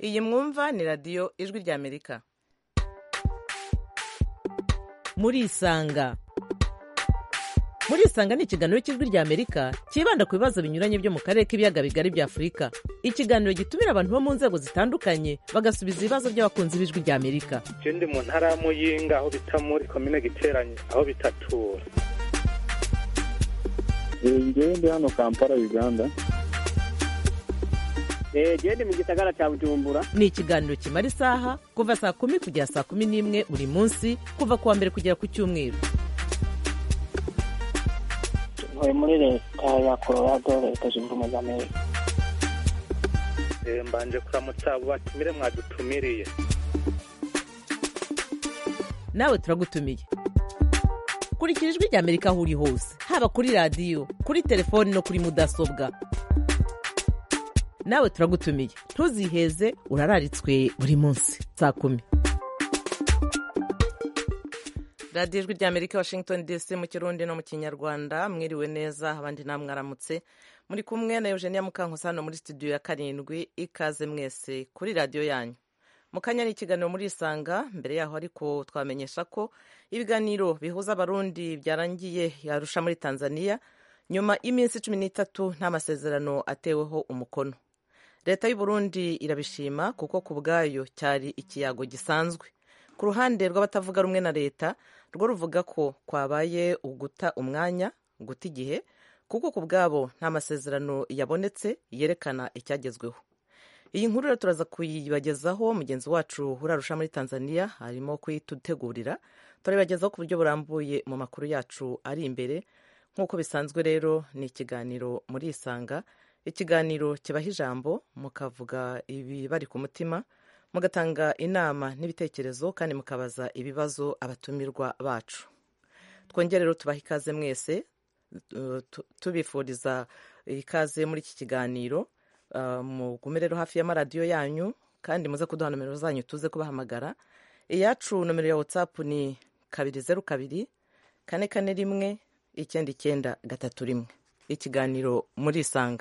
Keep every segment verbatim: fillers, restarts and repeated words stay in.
iyi mwumva ni radiyo ijwi ry'amerika. murisanga murisanga ni ikiganiro cy'ijwi ry'amerika cyibanda ku bibazo binyuranye byo mu karere k'ibiyaga bigari bya afurika. Ikiganiro gitumira abantu bo mu nzego zitandukanye bagasubiza ibibazo by'abakunzi b'ijwi ry'amerika. Je ndi mu ntara ya Muyinga aho bita muri komine Giteranyi aho bitatura. Ngewe ndi hano Kampala Uganda. Je ndi mu gisagara cya Bujumbura. Ni ikiganiro kimara isaha kuva saa kumi kugera saa kumi n'imwe buri munsi kuva kuwa mbere kugera ku cyumweru. Ntuye muri leta ya Colorado, leta zunze ubumwe za Amerika. Eh, mbanje kuramutsa abo batumire mwadutumiriye. Nawe turagutumiye. Kurikira ijwi ry'Amerika aho uri hose, haba kuri radiyo, kuri telefoni no kuri mudasobwa. Nawe turagutumiye. Ntuziheze, urararitswe buri munsi saa kumi. radiyo ijwi ry'Amerika, Washington D C, mu Kirundi no mu Kinyarwanda. Mwiriwe neza, abandi namwe aramutse. Muri kumwe na Eugenia Mukankosano muri studio ya karindwi. Ikaze mwese kuri radiyo yanyu. Mukanya ni ikiganiro muri Isanga. Mbere yaho ariko twamenyesha ko ibiganiro bihuza abarundi byarangiye yarusha muri Tanzania nyuma y'iminsi cumi n'itatu nta masezerano ateweho umukono. Leta y'u Burundi irabishima kuko ku bwayo cyari ikiyago gisanzwe. Ku ruhande rw'abatavuga rumwe na leta rwo ruvuga ko kwabaye uguta umwanya, guta igihe, kuko ku bwabo nta masezerano yabonetse yerekana icyagezweho. Iyi nkuru rero turaza kuyibagezaho, mugenzi wacu urarusha muri Tanzania arimo kuyitutegurira. Turabibagezaho ku buryo burambuye mu makuru yacu ari imbere. Nk'uko bisanzwe rero ni ikiganiro muri Isanga, ikiganiro kibaha ijambo mukavuga ibibari ku mutima, mugatanga inama n'ibitekerezo kandi mukabaza ibibazo abatumirwa bacu. Twongere rero tubaha ikaze mwese, tubifuriza ikaze muri iki kiganiro. Mugume rero hafi y'amaradiyo yanyu kandi muze kuduha nomero zanyu tuze kubahamagara. Iyacu nomero ya WhatsApp ni kabiri zeru kabiri kane kane rimwe icyenda icyenda gatatu rimwe. Ikiganiro muri Isanga.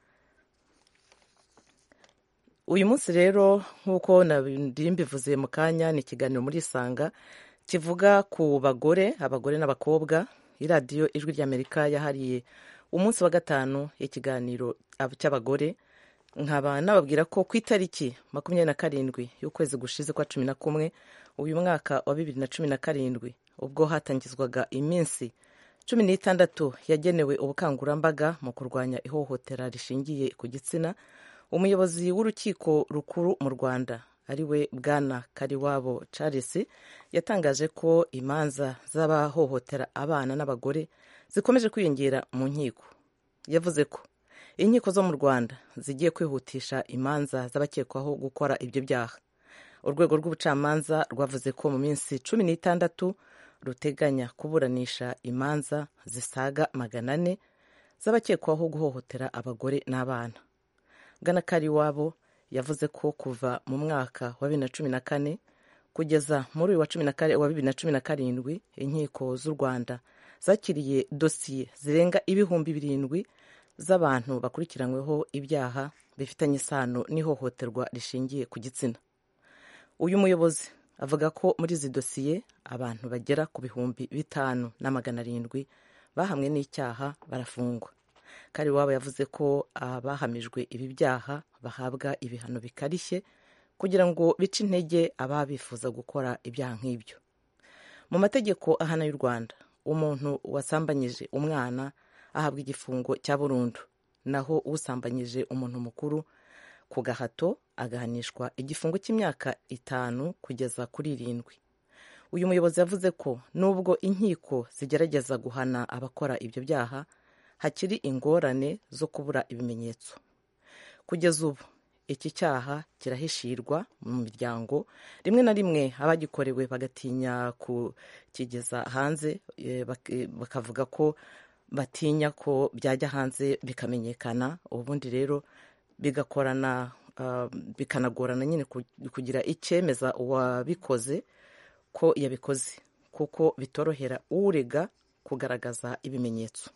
Uyu munsi rero nk'uko nari mbivuze mu kanya, ni ikiganiro muri Isanga kivuga ku bagore, abagore n'abakobwa. Iradiyo ijwi ry'Amerika yahariye umunsi wa gatanu ikiganiro cy'abagore. Nkaba nababwira ko ku itariki makumyabiri na karindwi y'ukwezi gushize kwa cumi na kumwe uyu mwaka wa bibiri na cumi na karindwi, ubwo hatangizwaga iminsi cumi n'itandatu yagenewe ubukangurambaga mu kurwanya ihohotera rishingiye ku gitsina, umuyobozi w'urukiko rukuru mu Rwanda ariwe Bwana Kariwabo Charles yatangaje ko imanza z'abahohotera abana n'abagore zikomeje kwiyongera mu nkiko. Yavuze ko inkiko zo mu Rwanda zigiye kwihutisha imanza z'abakekwaho gukora ibyo byaha. Urwego rw'ubucamanza rwavuze ko mu minsi cumi n'itandatu ruteganya kuburanisha imanza zisaga magana ane z'abakekwaho guhohotera abagore n'abana. Bwana Kariwabo yavuze ko kuva mu mwaka wa bibiri na cumi na kane kugeza muri uyu wa bibiri na cumi na karindwi inkiko z'u Rwanda zakiriye dosiye zirenga ibihumbi birindwi z'abantu bakurikiranyweho ibyaha bifitanye isano n'ihohoterwa rishingiye ku gitsina. Uyu muyobozi avuga ko muri izi dosiye abantu bagera ku bihumbi bitanu na magana arindwi bahamwe n'icyaha barafungwa. Kariwabo yavuze ko abahamijwe ibi byaha bahabwa ibihano bikarishye kugira ngo bice intege ababifuza gukora ibyaha nk'ibyo. Mu mategeko ahana y'u Rwanda, umuntu wasambanyije umwana ahabwa igifungo cya burundu, naho usambanyije umuntu mukuru ku gahato agahanishwa igifungo cy'imyaka itanu kugeza kuri irindwi. Uyu muyobozi yavuze ko nubwo inkiko zigerageza guhana abakora ibyo byaha, hakiri ingorane zo kubura ibimenyetso. Kugeza ubu iki cyaha kirahishirwa mu miryango, rimwe na rimwe abagikorewe bagatinya kukigeza hanze, bakavuga ko batinya ko byajya hanze bikamenyekana. Ubundi rero bigakorana uh, bikanagorana nyine kugira icyemeza uwabikoze ko yabikoze, kuko bitorohera urega kugaragaza ibimenyetso.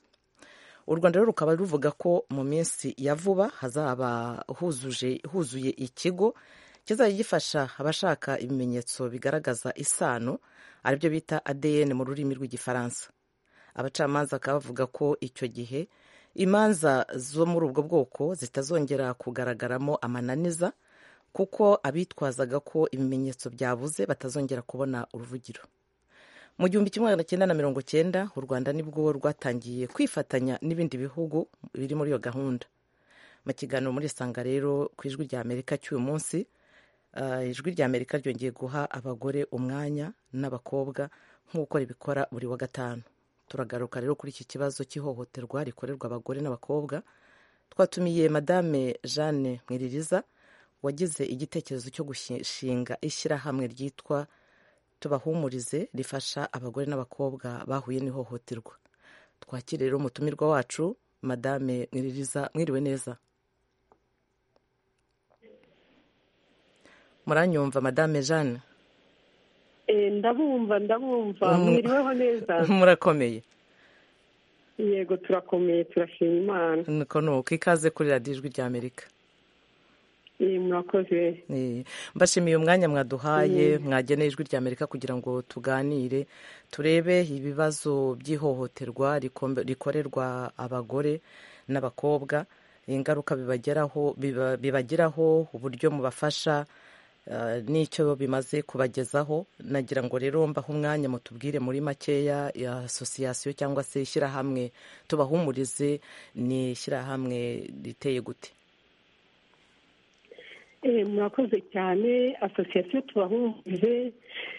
U Rwanda rero rukaba ruvuga ko mu minsi ya vuba hazaba huzuje huzuye ikigo kizajya gifasha abashaka ibimenyetso bigaragaza isano aribyo bita A D N mu rurimi rw'igifaransa. Abacamanza bakaba bavuga ko icyo gihe imanza zo muri ubwo bwoko zitazongera kugaragaramo amananiza kuko abitwazaga ko ibimenyetso byabuze batazongera kubona uruvugiro. Mu gihumbi kimwe magana cyenda na mirongo cyenda u Rwanda nibwo rwatangiye kwifatanya n'ibindi bihugu biri muri iyo gahunda. Mu kiganiro muri Isanga rero ku ijwi rya Amerika cy'uyu munsi, uh, ijwi rya Amerika ryongeye guha abagore umwanya n'abakobwa nk'uko ribikora buri wa gatanu. Turagaruka rero kuri iki kibazo cy'ihohoterwa rikorerwa abagore n'abakobwa. Twatumiye Madame Jeanne Mwiririza wagize igitekerezo cyo gushinga ishyirahamwe ryitwa Tubahumurize rifasha abagore n'abakobwa bahuye n'ihohoterwa. Twakire rero umutumirwa wacu Madame Mwiririza. Mwiriwe neza? Muranyumva Madame Jeanne? Eh, ndabumva ndabumva mwiriweho neza? Murakomeye? Yego turakomeye, turashima Imana. Nuko nuko ikaze kuri radiyo ijwi rya Amerika. Eh, murakoze. Eh, mbashimiye umwanya mwaduhaye mwageneye ijwi rya Amerika kugira ngo tuganire turebe ibibazo by'ihohoterwa rikorerwa abagore n'abakobwa, ingaruka bibageraho bibageraho, uburyo mubafasha uh, n'icyo bimaze kubagezaho. Nagira ngo rero mbaho umwanya mutubwire muri makeya ya association cyangwa se ishyirahamwe Tubahumurize ni ishyirahamwe riteye gute? Eh, murakoze cyane. Association Tubahumurize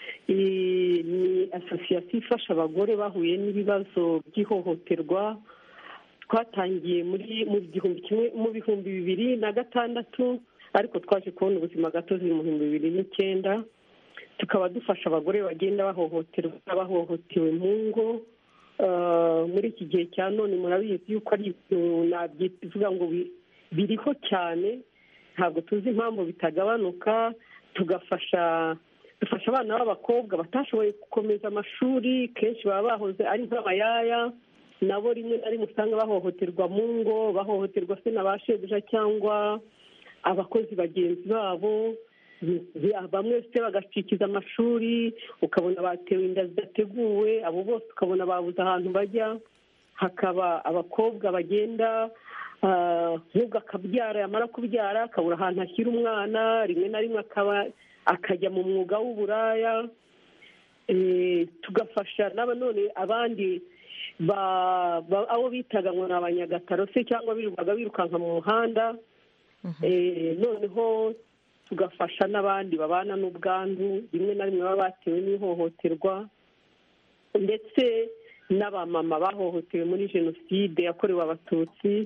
ni association ifasha abagore bahuye n'ibibazo by'ihohoterwa. Twatangiye muri mu gihumbi kimwe mu bihumbi bibiri na gatandatu, ariko twaje kubona ubuzima gatozi mu bihumbi bibiri n'icyenda. Tukaba dufasha abagore bagenda bahohoterwa bahohotewe mu ngo. Uh, muri iki gihe cya none murabizi yuko ari ibintu nabyivuga ngo biriho cyane, ntabwo tuzi impamvu bitagabanuka. Tugafasha dufasha abana b'abakobwa batashoboye gukomeza amashuri, kenshi baba bahoze ari nk'abayaya, nabo rimwe na rimwe usanga bahohoterwa mu ngo, bahohoterwa se na ba shebuja cyangwa abakozi bagenzi babo. Bamwe se bagacikiza amashuri, ukabona batewe inda zidateguwe, abo bose ukabona babuze ahantu bajya. Hakaba abakobwa bagenda nk'ubwo akabyara, yamara kubyara akabura ahantu ashyira umwana, rimwe na rimwe akaba akajya mu mwuga w'uburaya. Tugafasha n'abanone abandi abo bitaga ngo ni abanyagataro se cyangwa birirwaga birukanka mu muhanda. Noneho tugafasha n'abandi babana n'ubwandu, rimwe na rimwe baba batewe n'ihohoterwa, ndetse n'abamama bahohotewe muri jenoside yakorewe abatutsi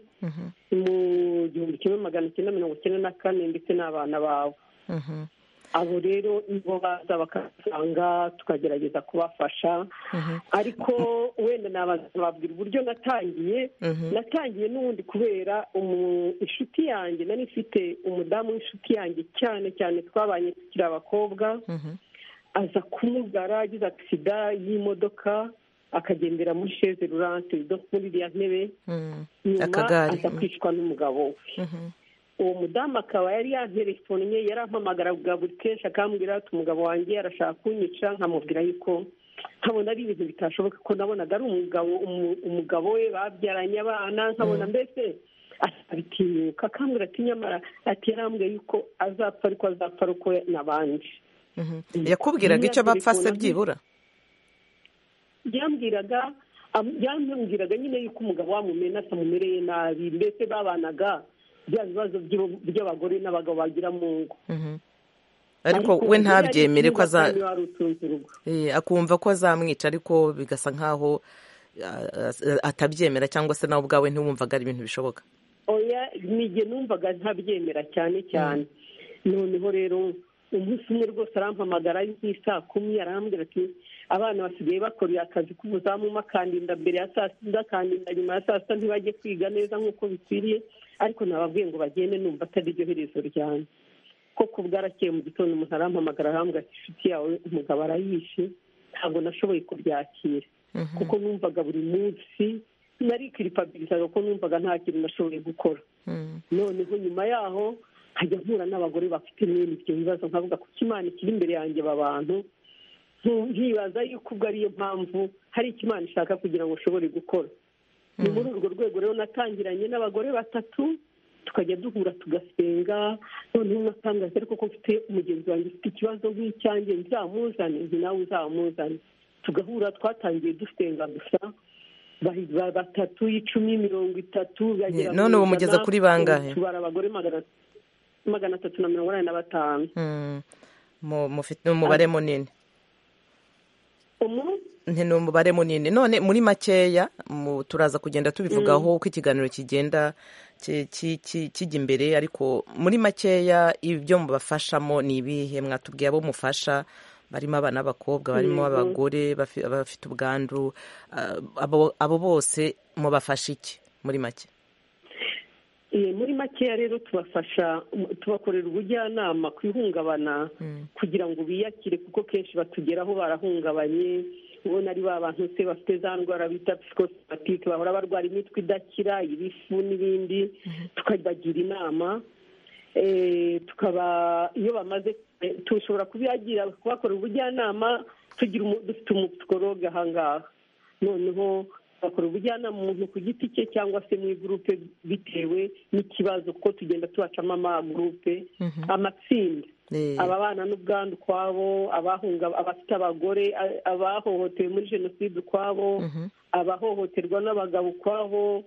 mu gihumbi kimwe magana cyenda mirongo icyenda na kane, ndetse n'abana babo. Abo rero nibo baza bakasanga tukagerageza kubafasha. Ariko wenda nababwira uburyo natangiye. Natangiye n'ubundi kubera inshuti yanjye, nari mfite umudamu w'inshuti yanjye cyane cyane twabanye tukiri abakobwa, aza kumugara, agize agisida y'imodoka, akagendera muri chaise roulante muri iriya ntebe, nyuma aza kwicwa n'umugabo we. Uwo mudamu akaba yari yanterefonnye, yarampamagaraga buri kenshi akambwira ati umugabo wanjye arashaka kunyica. Nkamubwira yuko nkabona ari ibintu bitashoboka, ko nabonaga ari umugabo umugabo we babyaranye abana, nkabona mbese abitinyuka. Akambwira ati nyamara ati yarambwiye yuko azapfa, ariko azapfa uko n'abandi. Yakubwiraga icyo bapfa se byibura? Byambwiraga byambwiraga nyine yuko umugabo wamumena atamumereye nabi, mbese babanaga bya bibazo by'abagore n'abagabo bagira mu ngo. Ariko we ntabyemere ko akumva ko azamwica, ariko bigasa nkaho atabyemera, cyangwa se nawe ubwawe ntiwumvaga ari ibintu bishoboka? Oya, nige numvaga ntabyemera cyane cyane. Noneho rero umunsi umwe rwose arampamagara ari nk'isaa kumi, arambwira ati abana basigaye bakorera akazi k'ubuzamu, akandinda mbere ya saa sita, akandinda nyuma ya saa sita, ntibajye kwiga neza nk'uko bikwiriye. Ariko nababwiye ngo bagende, numva atari ryo herezo ryanjye. Koko bwarakeye mu gitondo umuntu arampamagara arambwira ati inshuti yawe umugabo arayishe. Ntabwo nashoboye kubyakira kuko numvaga buri munsi nari kiripabilizaga, ko numvaga nta kintu nashoboye gukora. Noneho nyuma yaho nkajya mpura n'abagore bafite mwene ibyo bibazo nkavuga ko Imana ikiri imbere yanjye aba bantu nkibaza yuko ubwo ariyo mpamvu hari icyo Imana ishaka kugira ngo ushobore gukora. Ni muri urwo rwego rero natangiranye n'abagore batatu tukajya duhura tugasenga, noneho natangaje ariko ko mfite umugenzi wanjye ufite ikibazo nk'icyanjye nzamuzane, nti nawe uzamuzane. Tugahura twatangiye dusenga gusa batatu, icumi, mirongo itatu. None ubu mugeze kuri bangahe? Tubara abagore magana atatu na mirongo inani na batanu. Mufite umubare munini. Umu? Ni umubare munini. None muri makeya turaza kugenda tubivugaho uko ikiganiro kigenda kijya imbere, ariko muri makeya ibyo mubafashamo ni ibihe? Mwatubwiye abo mufasha barimo abana b'abakobwa, barimo abagore bafite ubwandu, abo bose mubafasha iki muri make? Muri makeya rero tubafasha, tubakorera ubujyanama ku ihungabana kugira ngo biyakire, kuko kenshi batugeraho barahungabanye, ubona ari ba bantu se bafite za ndwara bita psikosomatike, bahora barwara imitwe idakira, ibifu n'ibindi, tukabagira inama. Tukaba iyo bamaze tushobora kubiyagira kubakorera ubujyanama, tugira dufite umupsikologe ahangaha, noneho bakora ubujyanama umuntu ku giti cye cyangwa se mu gurupe bitewe n'ikibazo, kuko tugenda tubacamo amagurupe, amatsinda. Ababana n'ubwandu ukwabo, abafite abagore, abahohotewe muri jenoside ukwabo, abahohoterwa n'abagabo ukwabo,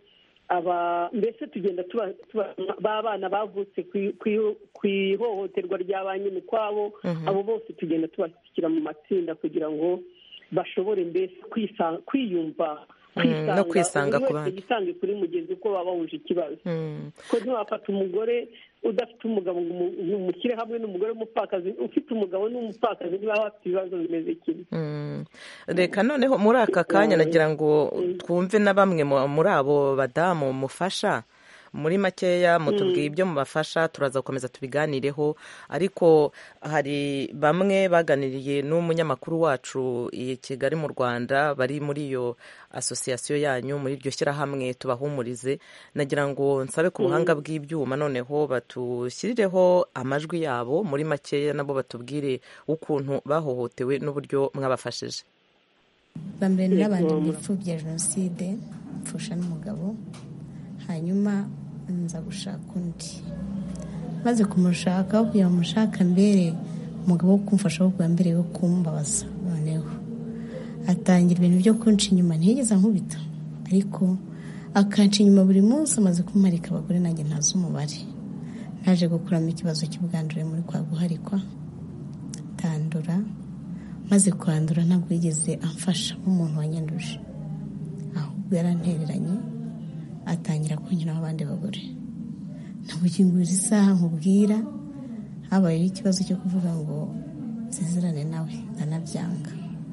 mbese tugenda b'abana bavutse ku ihohoterwa rya ba nyina ukwabo, abo bose tugenda tubashyikira mu matsinda kugira ngo bashobore mbese kwiyumva no kwisanga ku bandi, yisange kuri mugenzi uko baba bahuje ikibazo. Ko ntiwafata umugore udafite umugabo ngo umushyire hamwe n'umugore w'umupfakazi, ufite umugabo n'umupfakazi ntibaba bafite ibibazo bimeze kimwe. Reka noneho muri aka kanya nagira ngo twumve na bamwe muri abo badamu mufasha. Muri makeya mutubwiye ibyo mubafasha, turaza gukomeza tubiganireho, ariko hari bamwe baganiriye n'umunyamakuru wacu i Kigali mu Rwanda bari muri iyo asosiyasiyo yanyu, muri iryo shyirahamwe Tubahumurize. Nagira ngo nsabe ku buhanga bw'ibyuma noneho batushyirireho amajwi yabo, muri makeya nabo batubwire ukuntu bahohotewe n'uburyo mwabafashije. Bambere n'abandi bipfubya jenoside, mfusha n'umugabo, hanyuma nza gushaka undi. Maze kumushaka, kugira ngo mushaka mbere umugabo wo kumfasha wo bwa mbere wo kumbabaza, noneho atangira ibintu byo kunca inyuma, ntiyigeze ankubita, ariko akanca inyuma buri munsi. Amaze kumarika abagore nanjye ntazi umubare, naje gukuramo ikibazo cy'ubwandure muri kwa guharikwa, tandura. Maze kwandura ntabwo yigeze amfasha nk'umuntu wanyanduje, ahubwo yarantereranye, atangira kunyuraho abandi bagore. Ntabuginguriza isaha nkubwira, habayeho ikibazo cyo kuvuga ngo nsezerane nawe, ndanabyanga.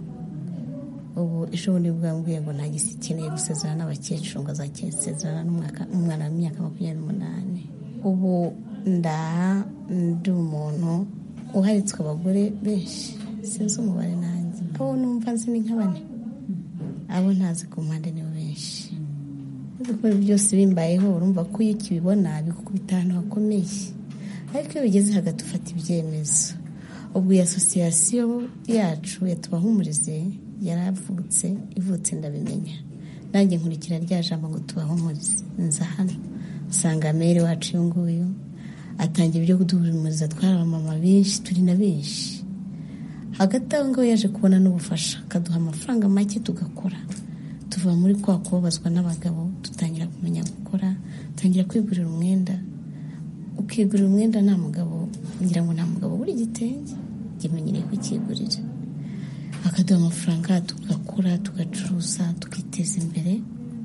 Ubu ishobora bwambwiye ngo nta gisi ikeneye gusezerana n'abakecuru, ngo azasezerana n'umwana w'imyaka makumyabiri n'umunani. Ubu ndaha ndi umuntu uharitswe abagore benshi, sinzi umubare nanjye. Abo numva nzi ni nka bane, abo ntazi ku mpande nibo benshi. Ibyo byose bimbayeho, urumva ko iyo ukibibona bikukubita ahantu hakomeye, ariko iyo bigeze hagati ufata ibyemezo. Ubwo iyi asosiyasiyo yacu ya Tubahumurize yaravutse, ivutse ndabimenya, nanjye nkurikira rya jambo ngo tubahumurize. Nza hano nsanga mere wacu uyu nguyu atangira ibyo kuduhumuriza, twari abamama benshi, turi na benshi. Hagati aho ngaho yaje kubona n'ubufasha, akaduha amafaranga make tugakora, tuva muri kwa kubabazwa n'abagabo, dutangira kumenya gukora, dutangira kwigurira umwenda. Ukigurira umwenda nta mugabo, ngira ngo nta mugabo buri gitenge, gimenyereye kukigurira. Akaduha amafaranga, tugakora, tugacuruza, tukiteza imbere.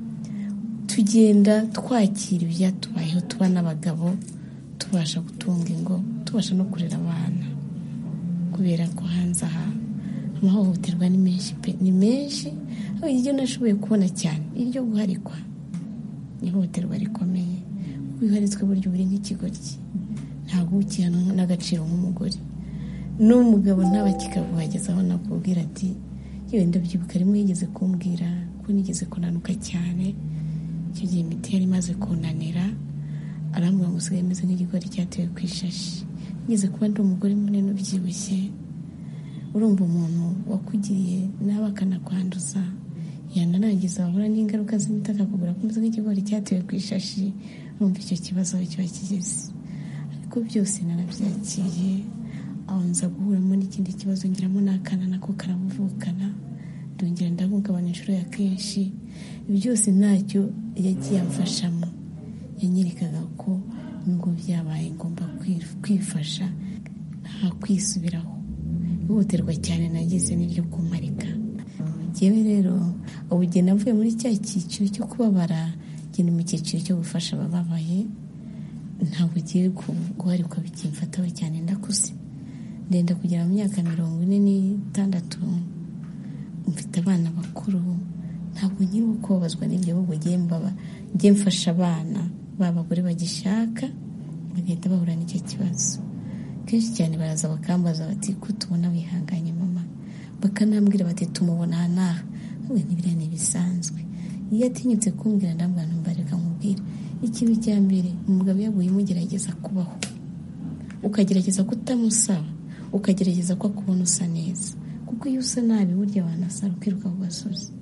Tugenda twakira ibyatubayeho, tuba n'abagabo, tubasha gutunga ingo, tubasha no kurera abana, kubera ko hanze aha amahohoterwa ni menshi pe, ni menshi. Iryo nashoboye kubona cyane iryo guharikwa, ihohoterwa rikomeye. Wiharitswe buryo buri nk'ikigoryi, ntabwo ukihana n'agaciro nk'umugore. N'umugabo nawe kikaguhagezaho nakubwira ati yewe ndabyibuka rimwe yigeze kumbwira ko nigeze kunanuka cyane, icyo gihe imiti yari imaze kunanira, arambwira ngo usigaye ameze nk'igikori cyatewe ku ishashi. Ngeze kuba ndi umugore munini ubyibushye, urumva umuntu wakugiriye nawe akanakwanduza, yanarangiza wabura n'ingaruka z'imiti akakugura kumeze nk'ikigori cyatewe ku ishashi, urumva icyo kibazo aho kiba kigeze. Ariko byose narabyakiriye, aho nza guhuramo n'ikindi kibazo ngiramo n'akana nako karamuvukana, ndongera ndahungabana inshuro ya kenshi. Byose ntacyo yagiye amfashamo, yanyerekaga ko ngo byabaye ngomba kwifasha nta kwisubiraho. Ihohoterwa cyane nagize n'iryo kumarika. Njyewe rero ubu njye navuye muri cya cyiciro cyo kubabara, ngenda mu cyiciro cyo gufasha abababaye. Ntabwo ugiye guharikwa bikimfataho cyane, ndakuze ndenda kugera mu myaka mirongo ine n'itandatu, mfite abana bakuru, ntabwo nkiri kubabazwa n'ibyo ahubwo njye mfasha abana b'abagore bagishaka bagenda bahura n'icyo kibazo. Kenshi cyane baraza bakambaza bati ko tubona wihanganye mama, bakanambwira bati tumubona aha n'aha, n'ibiriya ni ibisanzwe. Iyo atinyutse kumbwira ndambwira ntumbareka nkubwira ikintu cya mbere, umugabo yaguye umugerageza kubaho, ukagerageza kutamusaba, ukagerageza ko akubona usa neza, kuko iyo usa nabi burya wanasara ukiruka ku gasozi.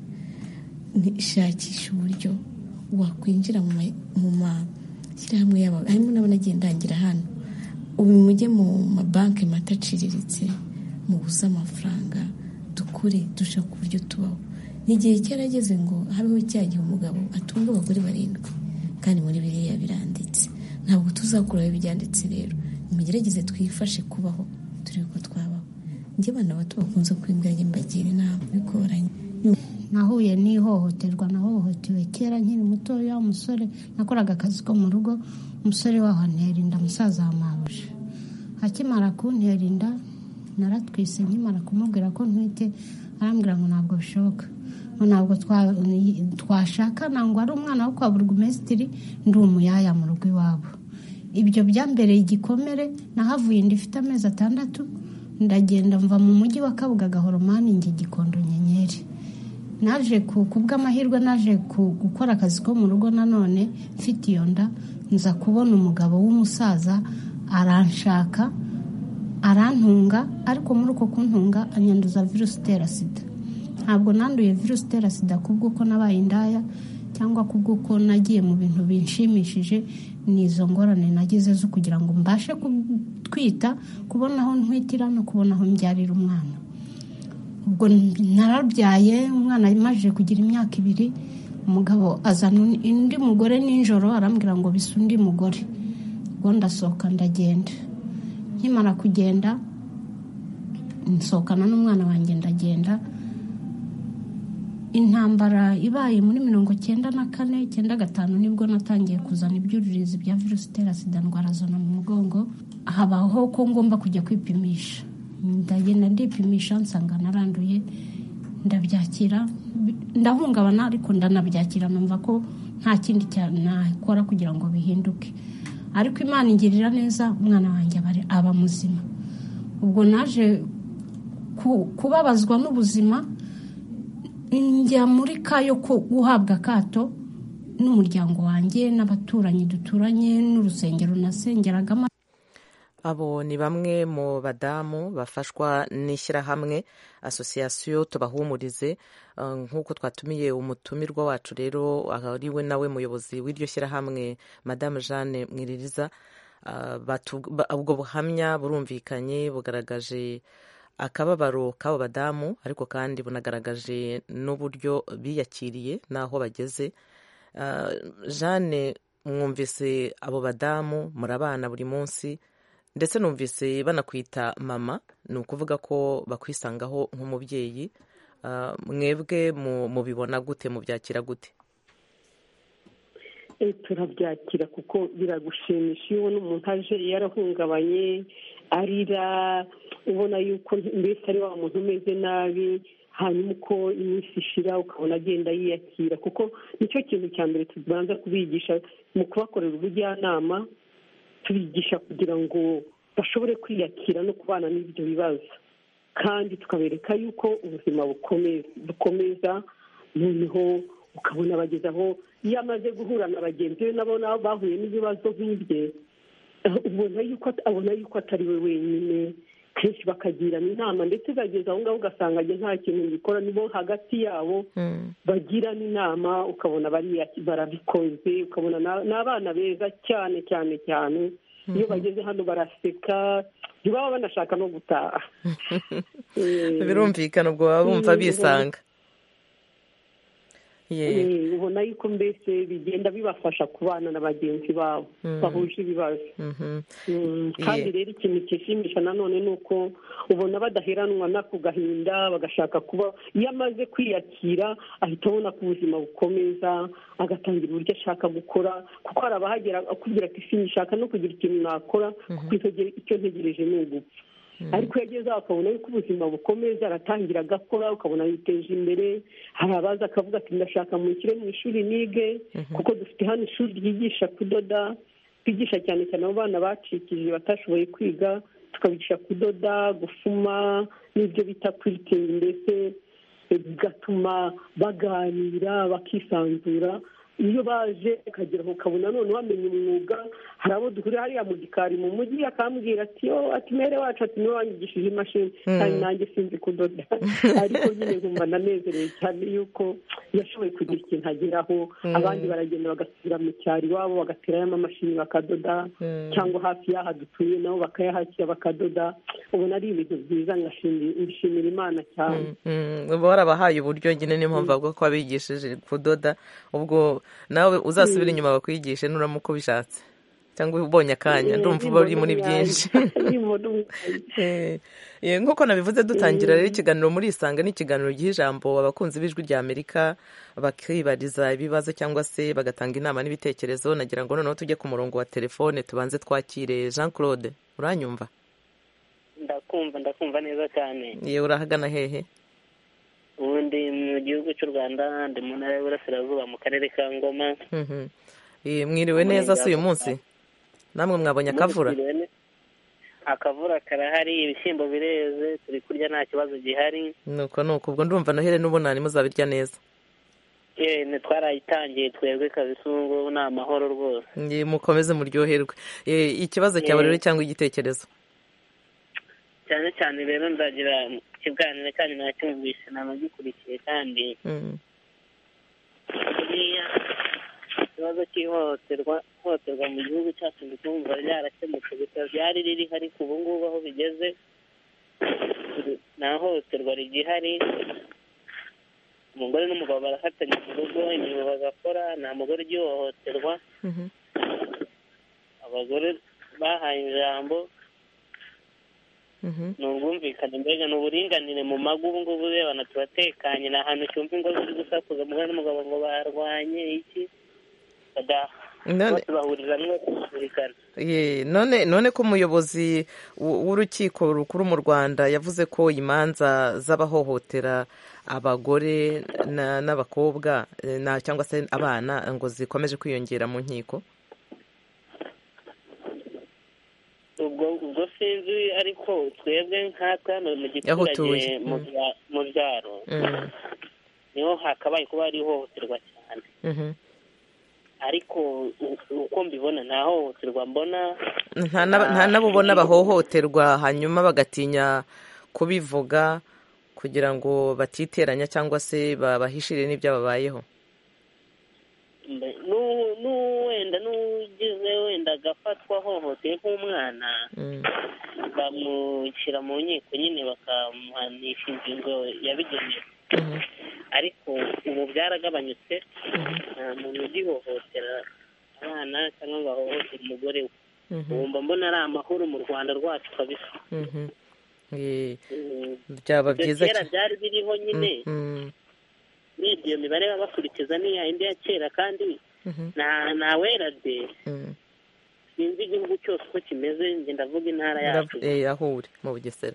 Shakisha uburyo wakwinjira mu mashyirahamwe y'abantu, harimo n'abanagiye ndangira hano, ubu mujye mu mabanki mato aciriritse, mubuze amafaranga, dukure dushaka uburyo tubaho. N'igihe cyarageze ngo habeho cyagihe umugabo atunga abagore barindwi, kandi muri biriya biranditse. Ntabwo tuzakuraho ibyanditse rero, nimugerageze twifashe kubaho turi uko twabaho. Njye abana bato bakunze kwimbwira mbagira inama bigoranye. Nahuye n'ihohoterwa, nahohotewe kera nkiri mutoya, umusore nakoraga akazi ko mu rugo, umusore waho antera inda, musaza wa mabuja. Akimara kuntera inda naratwise, nkimara kumubwira ko ntwite arambwira ngo ntabwo bishoboka, ngo ntabwo twashakana, ngo ari umwana wo kwa burugumesitiri, ndi umuyaya mu rugo iwabo. Ibyo byambereye igikomere, nahavuye inda ifite amezi atandatu, ndagenda mva mu mujyi wa Kabuga Gahoromani njye Gikondo Nyenyeri. Naje kubw'amahirwe naje gukora akazi ko mu rugo nanone mfite iyo nda, nza kubona umugabo w'umusaza aranshaka, arantunga, ariko muri uko kuntunga anyanduza virusi itera sida. Ntabwo nanduye virusi itera sida kubw'uko nabaye indaya cyangwa kubw'uko nagiye mu bintu binshimishije, n'izo ngorane nagize zo kugira ngo mbashe kwita, kubona aho ntwitira no kubona aho mbyarira umwana. Ubwo narabyaye umwana amaze kugira imyaka ibiri, umugabo azana undi mugore nijoro, arambwira ngo bisa undi mugore. Ubwo ndasohoka ndagenda, nkimara kugenda nsohokana n'umwana wanjye ndagenda. Intambara ibaye muri mirongo cyenda na kane cyenda gatanu nibwo natangiye kuzana ibyuririzi bya virusi itera sida, ndwara zona mu mugongo. Habaho ko ngomba kujya kwipimisha, ndagenda ndipimisha nsanga naranduye, ndabyakira, ndahungabana, ariko ndanabyakira, numva ko nta kindi nakora kugira ngo bihinduke. Ariko Imana ingirira neza, umwana wanjye aba muzima. Ubwo naje kubabazwa n'ubuzima, njya muri kayo ko guhabwa akato n'umuryango wanjye n'abaturanyi duturanye n'urusengero nasengeragamo. Abo ni bamwe mu badamu bafashwa n'ishyirahamwe Association Tubahumurize, nk'uko twatumiye umutumirwa wacu rero ari we nawe muyobozi w'iryo shyirahamwe Madame Jeanne Mwiririza. Ubwo buhamya burumvikanye, bugaragaje akababaro k'abo badamu, ariko kandi bunagaragaje n'uburyo biyakiriye n'aho bageze. Jeanne, mwumvise abo badamu murabana buri munsi, ndetse numvise banakwita mama, ni ukuvuga ko bakwisangaho nk'umubyeyi. Mwebwe mubibona gute, mubyakira gute? Turabyakira kuko biragushimisha iyo ubona umuntu aje yarahungabanye, arira, ubona yuko mbese ari wa muntu umeze nabi, hanyuma uko iminsi ishira ukabona agenda yiyakira, kuko nicyo kintu cya mbere tubanza kubigisha mu kubakorera ubujyanama. Tubigisha kugira ngo bashobore kwiyakira no kubana n'ibyo bibazo, kandi tukabereka yuko ubuzima bukomeza, noneho ukabona bageze aho iyo amaze guhura na bagenzi be nabo nabo bahuye n'ibibazo nk'ibye ubona yuko abona yuko atari we wenyine kenshi bakagirana inama ndetse bageze aho ngaho ugasanga nta kintu bikora nibo hagati yabo bagirana inama ukabona barabikoze ukabona ni abana beza cyane cyane cyane iyo bageze hano baraseka ntibaba banashaka no gutaha birumvikana ubwo baba bumva bisanga ubona yuko mbese bigenda bibafasha kubana na bagenzi babo bahuje ibibazo kandi rero ikintu kishimisha nanone ni uko ubona badaheranwa n'ako gahinda bagashaka kuba iyo amaze kwiyakira ahita abona ko ubuzima bukomeza agatangira uburyo ashaka gukora kuko hari abahagera akubwira ati sinshaka no kugira ikintu nakora kuko icyo ntegereje ni ugupfa ariko yageze aho akabona yuko ubuzima bukomeza aratangira agakora ukabona yiteje imbere hari abaza akavuga ati ndashaka mushyire mu ishuri nige kuko dufite hano ishuri ryigisha kudoda twigisha cyane cyane abo bana bacikije batashoboye kwiga tukabigisha kudoda gufuma n'ibyo bita kwiritingi mbese bigatuma baganira bakisanzura iyo baje akagera aho ukabona none wamenye umwuga hari abo duhurira hariya mu gikari mu mujyi akambwira ati yo ati mere wacu ati niwe wanyigishije imashini kandi nanjye sinzi kudoda ariko nyine nkumva nanezerewe cyane yuko yashoboye kugira ikintu ageraho abandi baragenda bagasubira mu cyaro iwabo bagaterayo amamashini bakadoda cyangwa hafi y'aha dutuye nabo bakayahakira bakadoda ubona ari ibintu byiza ngashimira imana cyane uba warabahaye uburyo nyine niyo mpamvu bavuga ko wabigishije kudoda ubwo nawe uzasubira inyuma bakwigishe nuramuka ubishatse cyangwa ubonye akanya ndumva uba uri muri byinshi nk'uko nabivuze dutangira rero ikiganiro muri isanga ni ikiganiro giha ijambo abakunzi b'ijwi rya amerika bakibariza ibibazo cyangwa se bagatanga inama n'ibitekerezo nagira ngo noneho tujye ku murongo wa telefone tubanze twakire Jean Claude uranyumva ndakumva ndakumva neza cyane yewe urahagana hehe ubundi mu gihugu cy'u Rwanda ndi mu ntara y'Iburasirazuba mu karere ka Ngoma mwiriwe neza si uyu munsi namwe mwabonye akavura akavura karahari ibishyimbo bireze turi kurya nta kibazo gihari nuko nuko ubwo ndumva noheli n'ubunani muzabirya neza yewe twarayitangiye twebwe kabisungu ni amahoro rwose mukomeze muryoherwe ikibazo cyawe rero cyangwa igitekerezo cyane cyane rero ndagira ikiganiro kandi nacyumvise nanagikurikiye kandi buriya ikibazo cy'ihohoterwa ihohoterwa mu gihugu cyacu ndikumva ryarakemutse gusa ryari riri ariko ubu ngubu aho bigeze nta hohoterwa rigihari umugore n'umugabo barafatanya mu rugo imirimo bagakora nta mugore ugihohoterwa abagore bahaye ijambo ni ubwumvikane mbega ni uburinganire mu mago ubu ngubu urebana turatekanye ni ahantu cyumva ingo ziri gusakuza umugore n'umugabo ngo barwanye iki bose bahuriza hamwe kumvikana none none ko umuyobozi w'urukiko rukuru mu Rwanda yavuze ko imanza z'abahohotera abagore n'abakobwa cyangwa se abana ngo zikomeje kwiyongera mu nkiko ubwo ubwo sinzi ariko twebwe nkatwe hano mu giturage mu byaro niho hakabaye kuba hari ihohoterwa cyane ariko uko mbibona nta hohoterwa mbona nta nabo ubona bahohoterwa hanyuma bagatinya kubivuga kugira ngo batiteranya cyangwa se babahishire n'ibyababayeho wenda n'ugize wenda agafatwa ahohoteye nk'umwana bamushyira mu nkiko nyine bakamuhanisha ingingo yabigenewe ariko ubu byaragabanyutse nta muntu ugihohotera abana cyangwa ngo ahohotere umugore we wumva mbona ari amahoro mu Rwanda rwacu kabisa byaba byiza kera byari biriho nyine n'ibyo iyo mibare baba bakurikiza ni yindi ya kera kandi nta wera de sinzi igihugu cyose uko kimeze njye ndavuga intara yacu aho uri mu Bugesera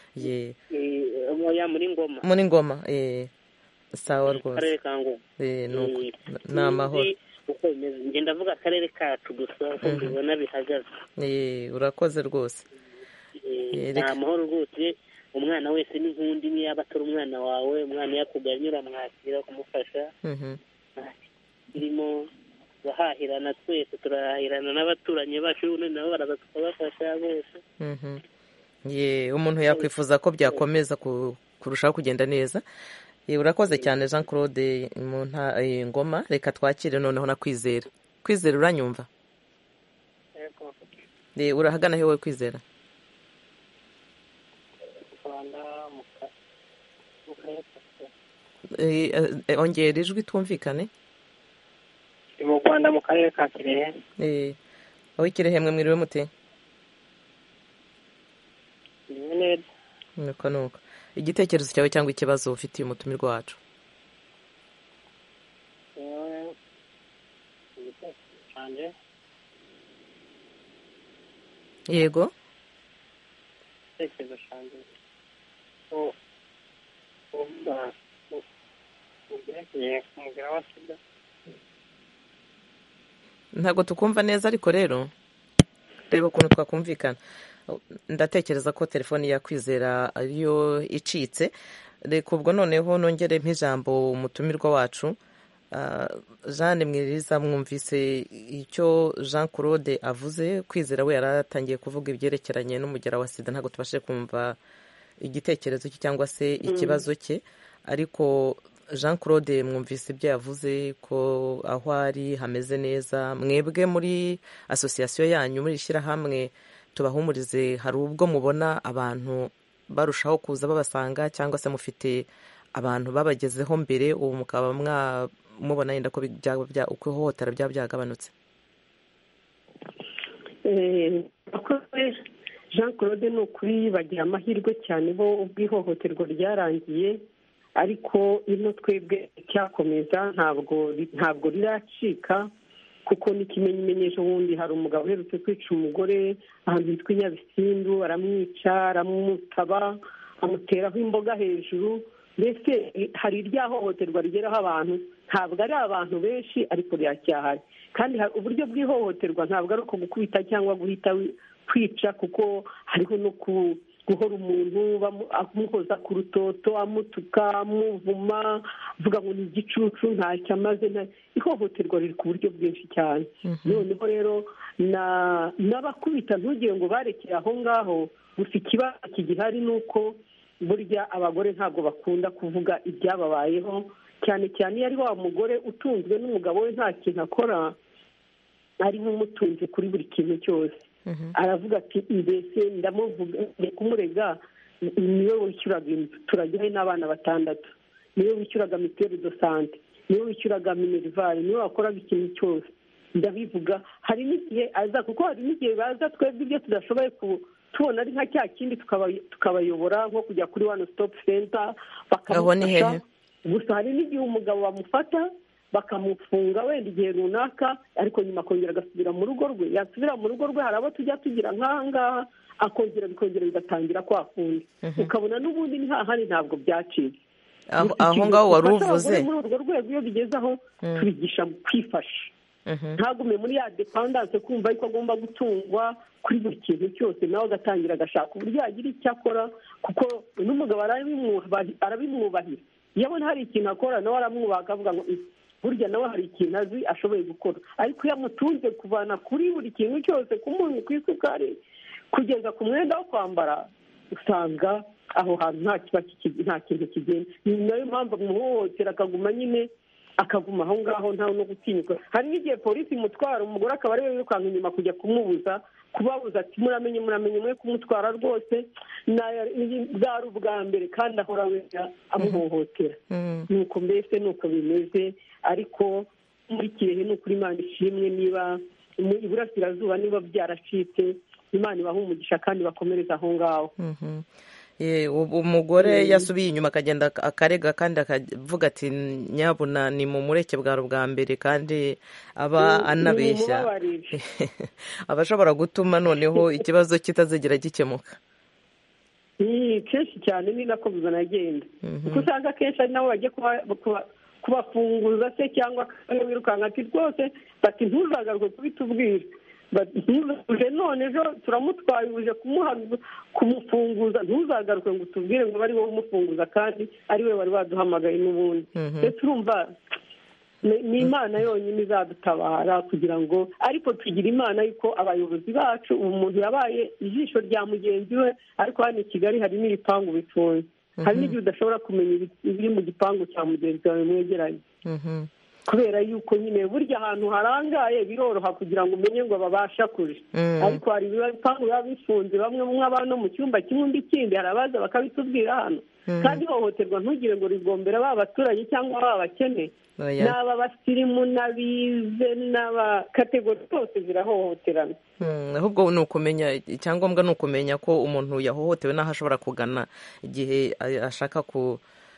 muri Ngoma muri Ngoma sawa rwose akarere ka Ngoma ni amahoro uko bimeze njye ndavuga akarere kacu gusa uko mbibona bihagaze urakoze rwose ni amahoro rwose umwana wese n'inkundi niyo yaba atari umwana wawe umwana yakuganye uramwakira kumufasha irimo turahahirana, twese turahahirana n'abaturanyi bacu nabo baraza tukabafasha bose. ye umuntu yakwifuza ko byakomeza kurushaho kugenda neza. Urakoze cyane Jean Claude mu Ngoma. Reka twakire noneho na Kwizera. Kwizera uranyumva? Yego. Urahagana hewe Kwizera? Ongera ijwi twumvikane. Mu Rwanda mu karere ka Kirehe. Eh. Aho Kirehe mwe mwiriwe mute? Ni neza. Nuko nuko. Igitekerezo cyawe cyangwa ikibazo ufitiye umutumirwa wacu? Yego. Igitekerezo cyanjye ko uba ugiye kumugera wa sida. Ntabwo tukumva neza ariko rero reba ukuntu twakumvikana. Ndatekereza ko telefoni ya Kwizera ariyo icitse. Reka ubwo noneho nongere mpijambo umutumirwa wacu. Jeanne Mwiriza, mwumvise icyo Jean Claude avuze. Kwizera we yaratangiye kuvuga ibyerekeranye n'umugera wa sida, ntabwo tubashe kumva igitekerezo cye cyangwa se ikibazo cye, ariko Jean Claude mwumvise ibyo yavuze ko aho ari hameze neza. Mwebwe muri association yanyu, muri ishyirahamwe Tubahumurize, hari ubwo mubona abantu barushaho kuza babasanga cyangwa se mufite abantu babagezeho mbere ubu mukaba mubona yenda ko uko ihohotera byaba byagabanutse? Jean Claude ni ukuri bagira amahirwe cyane bo ubwihohoterwa ryarangiye, ariko ino twebwe cyakomeza ntabwo ntabwo riracika, kuko n'ikimenyimenyesho wundi hari umugabo uherutse kwica umugore ahantu hitwa i Nyabisindu, aramwica, aramutaba, amuteraho imboga hejuru. Mbese hari irya hohoterwa rigeraho abantu, ntabwo ari abantu benshi ariko riracyahari. Kandi uburyo bw'ihohoterwa ntabwo ari uko gukubita cyangwa guhita kwica, kuko hariho no guhora umuntu amuhoza ku rutoto, amutuka, amuvuma, avuga ngo ni igicucu ntacyo amaze. Ihohoterwa riri ku buryo bwinshi cyane. Noneho rero n'abakubita ntugire ngo barekere aho ngaho, gusa ikibazo kigihari ni uko burya abagore ntabwo bakunda kuvuga ibyababayeho, cyane cyane iyo ari wa mugore utunzwe n'umugabo we nta kintu akora, ari nk'umutunzi kuri buri kintu cyose. Aravuga ati mbese ndamuvuga kumurega, niwe wishyuraga inzu, turajyaho n'abana batandatu, niwe wishyuraga mituweli do sante, niwe wishyuraga minerivare, niwe wakoraga ikintu cyose. Ndabivuga hari n'igihe aza, kuko hari n'igihe baza twebwe ibyo tudashoboye tubona ari nka cya kindi tukabayobora nko kujya kuri one stop center bakamufasha. Gusa hari n'igihe umugabo bamufata bakamufunga wenda igihe runaka, ariko nyuma akongera agasubira mu rugo rwe. Yasubira mu rugo rwe hari abo tujya tugira nk'aha ngaha, akongera bikongera bigatangira kwa kundi, ukabona n'ubundi ni hahandi ntabwo byacitse. Aho ngaho wari uvuze muri urwo rwego iyo bigeze aho tubigisha kwifasha, ntagume muri ya dependance kumva yuko agomba gutungwa kuri buri kintu cyose, nawe agatangira agashaka uburyo yagira icyo akora, kuko n'umugabo arabimwubahira. Iyo abona hari ikintu akora nawe aramwubaha, akavuga ngo burya nawe hari ikintu azi ashoboye gukora. Ariko iyo amutunze kuvana kuri buri kintu cyose, ku munyu, ku isukari, kugeza ku mwenda wo kwambara, usanga aho hantu nta kintu kigenda. Ni nayo mpamvu amuhohotera akaguma nyine akaguma aho ngaho ntawe no gutinyuka. Hari n'igihe polisi imutwara, umugore akaba ariwe wirukanka inyuma kujya kumubuza, kubabuza ati muramenye muramenye mwe kumutwara rwose, bwari ubwa mbere kandi ahora wenda amuhohotera. Nuko mbese nuko bimeze, ariko muri Kirehe ni ukuri Imana ishimwe, niba mu Iburasirazuba niba byaracitse, Imana ibaha umugisha kandi bakomereza aho ngaho. Umugore yasubiye inyuma akagenda akarega kandi akavuga ati nyabuna ni mu mureke bwari ubwa mbere, kandi aba anabeshya abashobora gutuma noneho ikibazo kitazigera gikemuka. Kenshi cyane ni nako bizanagenda, kuko usanga kenshi ari nabo bagiye kubafunguza se, cyangwa wirukanka ati rwose bati ntuzagaruke kubitubwira, uje none ejo turamutwaye, uje kumufunguza, ntuzagaruke ngo utubwire ngo bari wowe umufunguza kandi ari we wari waduhamagaye n'ubundi. Ndetse urumva ni imana yonyine izadutabara kugira ngo ariko tugira imana yuko abayobozi bacu umuntu yabaye ijisho rya mugenzi we ariko hano i kigali hari n'ibipangu bifunze hari n'igihe udashobora kumenya ibiri mu gipangu cya mugenzi wawe mwegeranye kubera yuko nyine burya ahantu harangaye biroroha kugira ngo umenye ngo babasha kure ariko hari ibipangu biba bifunze bamwe mw'abana no mu cyumba kimwe undi ikindi hari abaza bakabitubwira hano kandi ihohoterwa ntugire ngo rigombera ba baturage cyangwa ba bakene n'aba basirimu n'abize n'aba kategori zose zirahohoterana ahubwo ni ukumenya icyangombwa ni ukumenya ko umuntu yahohotewe n'aho ashobora kugana igihe ashaka ku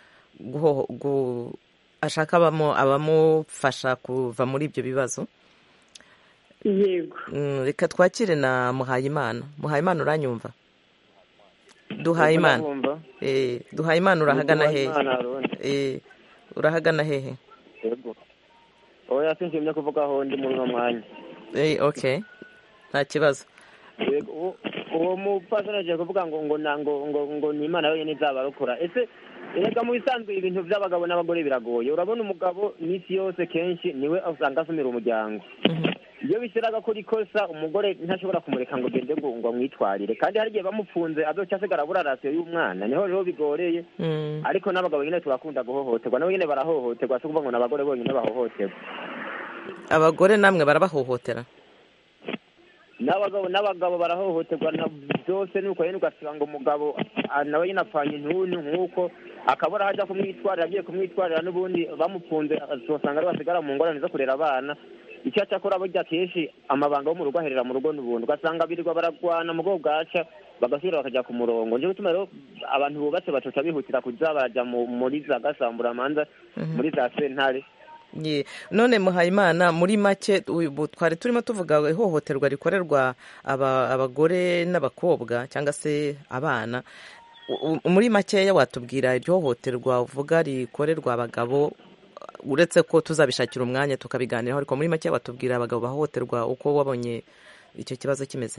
ashaka abamufasha kuva muri ibyo bibazo. Yego reka twakire na Muhayimana. Muhayimana uranyumva? Duhayimana eh Duhayimana urahagana hehe? Eh urahagana hehe? Yego oya sinshimye kuvuga aho ndi muri uno mwanya. Eh okay nta kibazo. Yego uwo mupasana aje kuvuga ngo ngo nango ngo ngo ni Imana yonyine izabarokora. Ese erega mu bisanzwe ibintu by'abagabo n'abagore biragoye. Urabona umugabo n'isi yose kenshi niwe usanga asumira umuryango. Iyo bishyiraga kuri kosa umugore ntashobora kumureka ngo gende ngo ngo amwitwarire kandi hari igihe bamufunze azoca asigara burarasiyo y'umwana niho rero bigoreye. Ariko n'abagabo nyine turakunda guhohoterwa nabo nyine barahohoterwa so kuvuga ngo n'abagore bonyine bahohoterwa. Abagore namwe barabahohotera? N'abagabo n'abagabo barahohoterwa na byose nuko yene ugasanga ngo umugabo nawe nyine apfanye intuntu nk'uko akabura hajya kumwitwarira agiye kumwitwarira n'ubundi bamufunze azosanga ari basigara mu ngorane zo kurera abana. Icyo cyakora burya kenshi amabanga yo mu rugo aherera mu rugo n'ubundi ugasanga birirwa baragwana mu bwo bwaca bagasubira bakajya ku murongo. Nje gutuma rero abantu bubatse batoca bihutira kuza baraja muri za gasambura manza muri za sentare. None Muhayimana muri make twari turimo tuvuga ihohoterwa rikorerwa abagore n'abakobwa cyangwa se abana. Muri makeya watubwira iryo hohoterwa uvuga rikorerwa abagabo uretse ko tuzabishakira umwanya tukabiganiraho ariko muri make watubwira abagabo bahohoterwa uko wabonye icyo kibazo kimeze?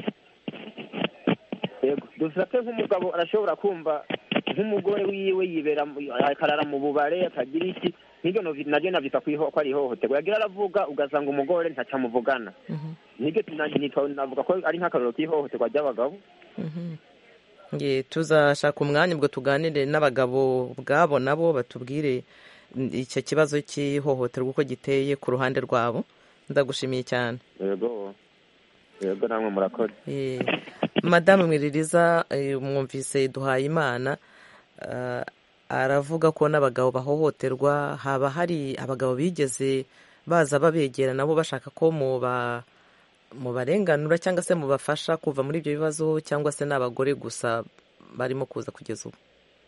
Yego dufate nk'umugabo arashobora kumva nk'umugore wiwe yibera akarara mu bubare akagira iki nibyo nabyo navyita ko ari ihohoterwa yagira aravuga ugasanga umugore ntaca muvugana nibyo navuga ko ari nk'akaroro k'ihohoterwa ry'abagabo. Ye tuzashaka umwanya ubwo tuganire n'abagabo bwabo nabo batubwire icyo kibazo cy'ihohoterwa uko giteye ku ruhande rwabo. Ndagushimiye cyane. Yego yego namwe murakoze. Eh Madame Mwiririza mwumvise Duhayimana aravuga ko n'abagabo bahohoterwa haba hari abagabo bigeze baza babegera nabo bashaka ko mu ba mu barenganura cyangwa se mu bafasha kuva muri ibyo bibazo cyangwa se n'abagore gusa barimo kuza kugeza ubu?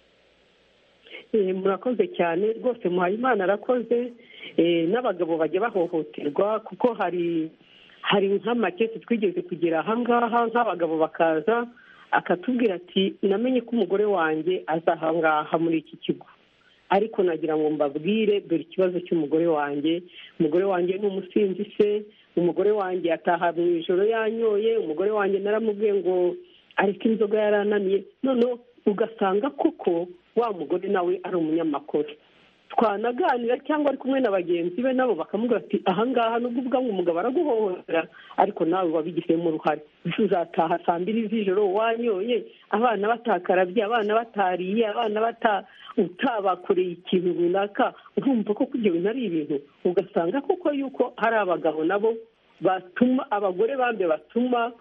Murakoze cyane rwose Muhayimana arakoze. N'abagabo bajya bahohoterwa kuko hari hari nk'amakesi twigeze kugera ahangaha nk'abagabo bakaza akatubwira ati namenye ko umugore wanjye azahangaha muri iki kigo ariko nagira ngo mbabwire dore ikibazo cy'umugore wanjye. Umugore wanjye ni umusinzi se, umugore wanjye ataha mu ijoro yanyoye, umugore wanjye naramubwiye ngo ariko inzoga yarananiye. Noneho ugasanga koko wa mugore nawe ari umunyamakosa. Twanaganira cyangwa ari kumwe na bagenzi be nabo bakamubwira ati ahangaha nubwo uvuga ngo umugabo araguhohotera ariko nawe wabigizemo uruhare. Uzataha saa mbiri z'ijoro wanyoye, abana batakarabye, abana batariye, abana bata utabakoreye ikintu runaka. Urumva ko ibyo bintu ari ibintu ugasanga koko yuko hari abagabo nabo batuma abagore bambe batuma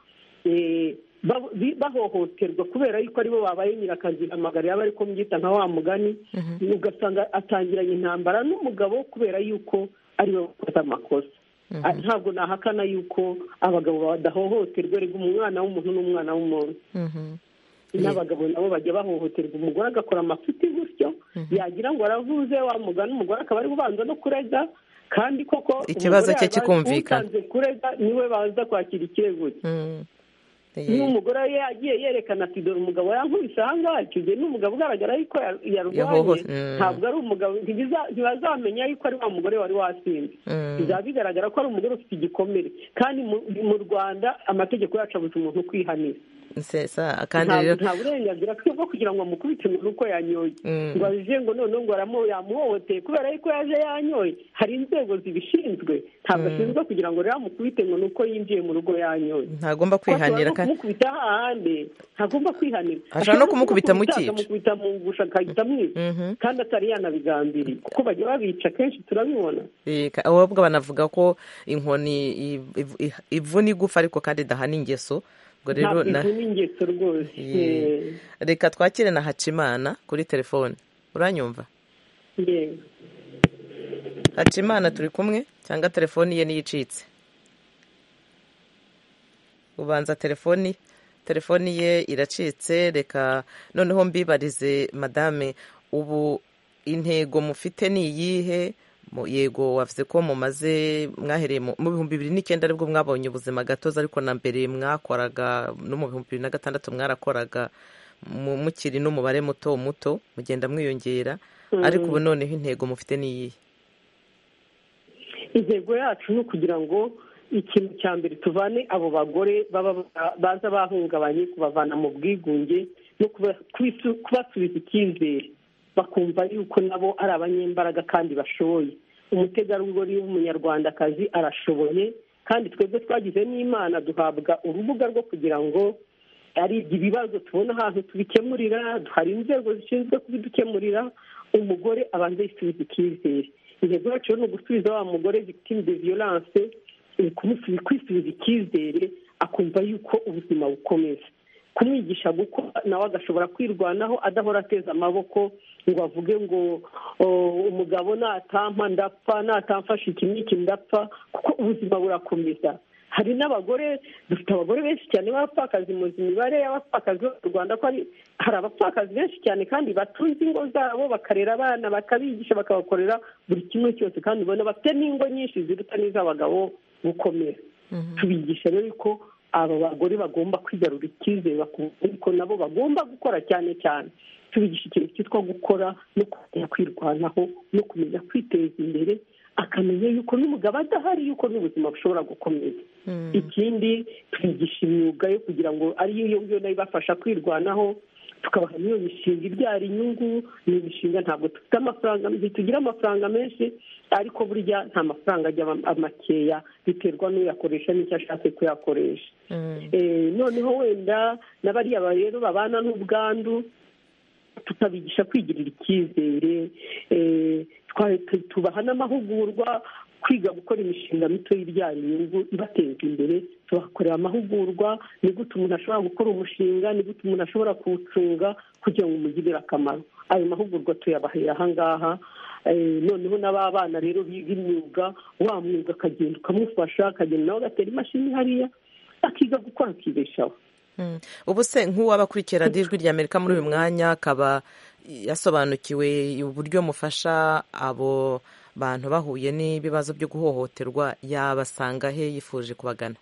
bahohoterwa kubera yuko aribo babaye nyirakazi amagara yaba ariko mbyita nka wa mugani. Ugasanga atangiranye intambara n'umugabo kubera yuko ariwe wakoze amakosa. Ntabwo nahakana yuko abagabo badahohoterwa rega umwana w'umuntu n'umwana w'umuntu. N'abagabo nabo bajya bahohoterwa, umugore agakora amafuti gutyo yagira ngo aravuze wa mugani umugore akaba ari kubanza no kurega kandi koko ikibazo cye kikumvikana kurega niwe baza kwakira ikirego. niba umugore we yagiye yerekana ati dore umugabo yankubise aha ngaha icyo gihe ni umugabo ugaragara yuko yarwaye ntabwo ari umugabo ntibazamenya yuko ari wa mugore wari wasinze bizaba bigaragara ko ari umugore ufite igikomere kandi mu Rwanda amategeko yacu abuza umuntu kwihanira nta burenganzira bwo kugira ngo amukubite umuntu uko yanyoye ngo aje ngo noneho ngo yamuhohoteye kubera yuko yaje yanyoye hari inzego zibishinzwe ntabwo ashinzwe kugira ngo rero amukubite ngo nuko yinjiye mu rugo yanyoye ntagomba kwihanira kandi kumukubita ahandi ntagomba kwihanira ashobora no kumukubita mu cyico akamukubita mu ngusha akahita amwica kandi atari yanabigambiriye kuko bajya babica kenshi turabibona ahubwo banavuga ko inkoni ivuna igufa ariko kandi idahana ingeso ubwo rero n'ingeso rwose reka twakire na Hacimana kuri telefone uranyumva Hacimana turi kumwe cyangwa telefoni ye niyicitse ubanza telefoni telefoni ye iracitse reka noneho mbibarize madame ubu intego mufite ni iyihe yego wavuze ko mumaze mwahereye mu bihumbi bibiri n'icyenda aribwo mwabonye ubuzima gatozi ariko na mbere mwakoraga no mu bihumbi bibiri na gatandatu mwarakoraga mukiri n'umubare muto muto mugenda mwiyongera ariko ubu noneho intego mufite ni iyihe intego yacu ni ukugira ngo ikintu cya mbere tuvane abo bagore baza bahungabanye kubavana mu bwigunge no kubasubiza icyizere bakumva yuko nabo ari abanyembaraga kandi bashoboye umutegarugori w'umunyarwandakazi arashoboye kandi twebwe twagize n'imana duhabwa urubuga rwo kugira ngo ari ibibazo tubona ahantu tubikemurira hari inzego zishinzwe kubidukemurira umugore abanza yisubiza icyizere intego yacu ni ugusubiza wa mugore victime de violence kwisubiza icyizere akumva yuko ubuzima bukomeza kumwigisha gukora nawe agashobora kwirwanaho adahora ateza amaboko ngo avuge ngo umugabo natampa ndapfa natamfashe iki n'iki ndapfa kuko ubuzima burakomeza hari n'abagore dufite abagore benshi cyane b'abapfakazi muzi imibare y'abapfakazi mu Rwanda ko hari abapfakazi benshi cyane kandi batunze ingo zabo bakarera abana bakabigisha bakabakorera buri kimwe cyose kandi ubona bafite n'ingo nyinshi ziruta n'iz'abagabo gukomera tubigisha rero ko aba bagore bagomba kwigarura icyizere bakumva ko nabo bagomba gukora cyane cyane tubigisha ikintu cyitwa gukora no kumenya kwirwanaho no kumenya kwiteza imbere akamenya yuko n'umugabo adahari yuko n'ubuzima bushobora gukomeza ikindi twigisha imyuga yo kugira ngo ariyo iyo ngiyo nayo ibafasha kwirwanaho tukabaha n'iyo mishinga ibyara inyungu ni imishinga ntabwo dufite amafaranga ntitugira amafaranga menshi ariko burya nta mafaranga ajya makeya biterwa n'uyakoresha n'icyo ashatse kuyakoresha noneho wenda n'abariya rero babana n'ubwandu tukabigisha kwigirira icyizere tubaha n'amahugurwa kwiga gukora imishinga mito ibyara inyungu ibateza imbere tubakorera amahugurwa ni gute umuntu ashobora gukora umushinga ni gute umuntu ashobora kuwucunga kugira ngo umugirire akamaro ayo mahugurwa tuyabahera aha ngaha noneho n'aba bana rero biga imyuga wa mwuga akagenda ukamufasha akagenda nawe agatera imashini hariya akiga gukora akibeshaho ubu se nk'uwaba akurikira ijwi rya Amerika muri uyu mwanya akaba yasobanukiwe uburyo mufasha abo bantu bahuye n'ibibazo byo guhohoterwa yabasanga he yifuje kubagana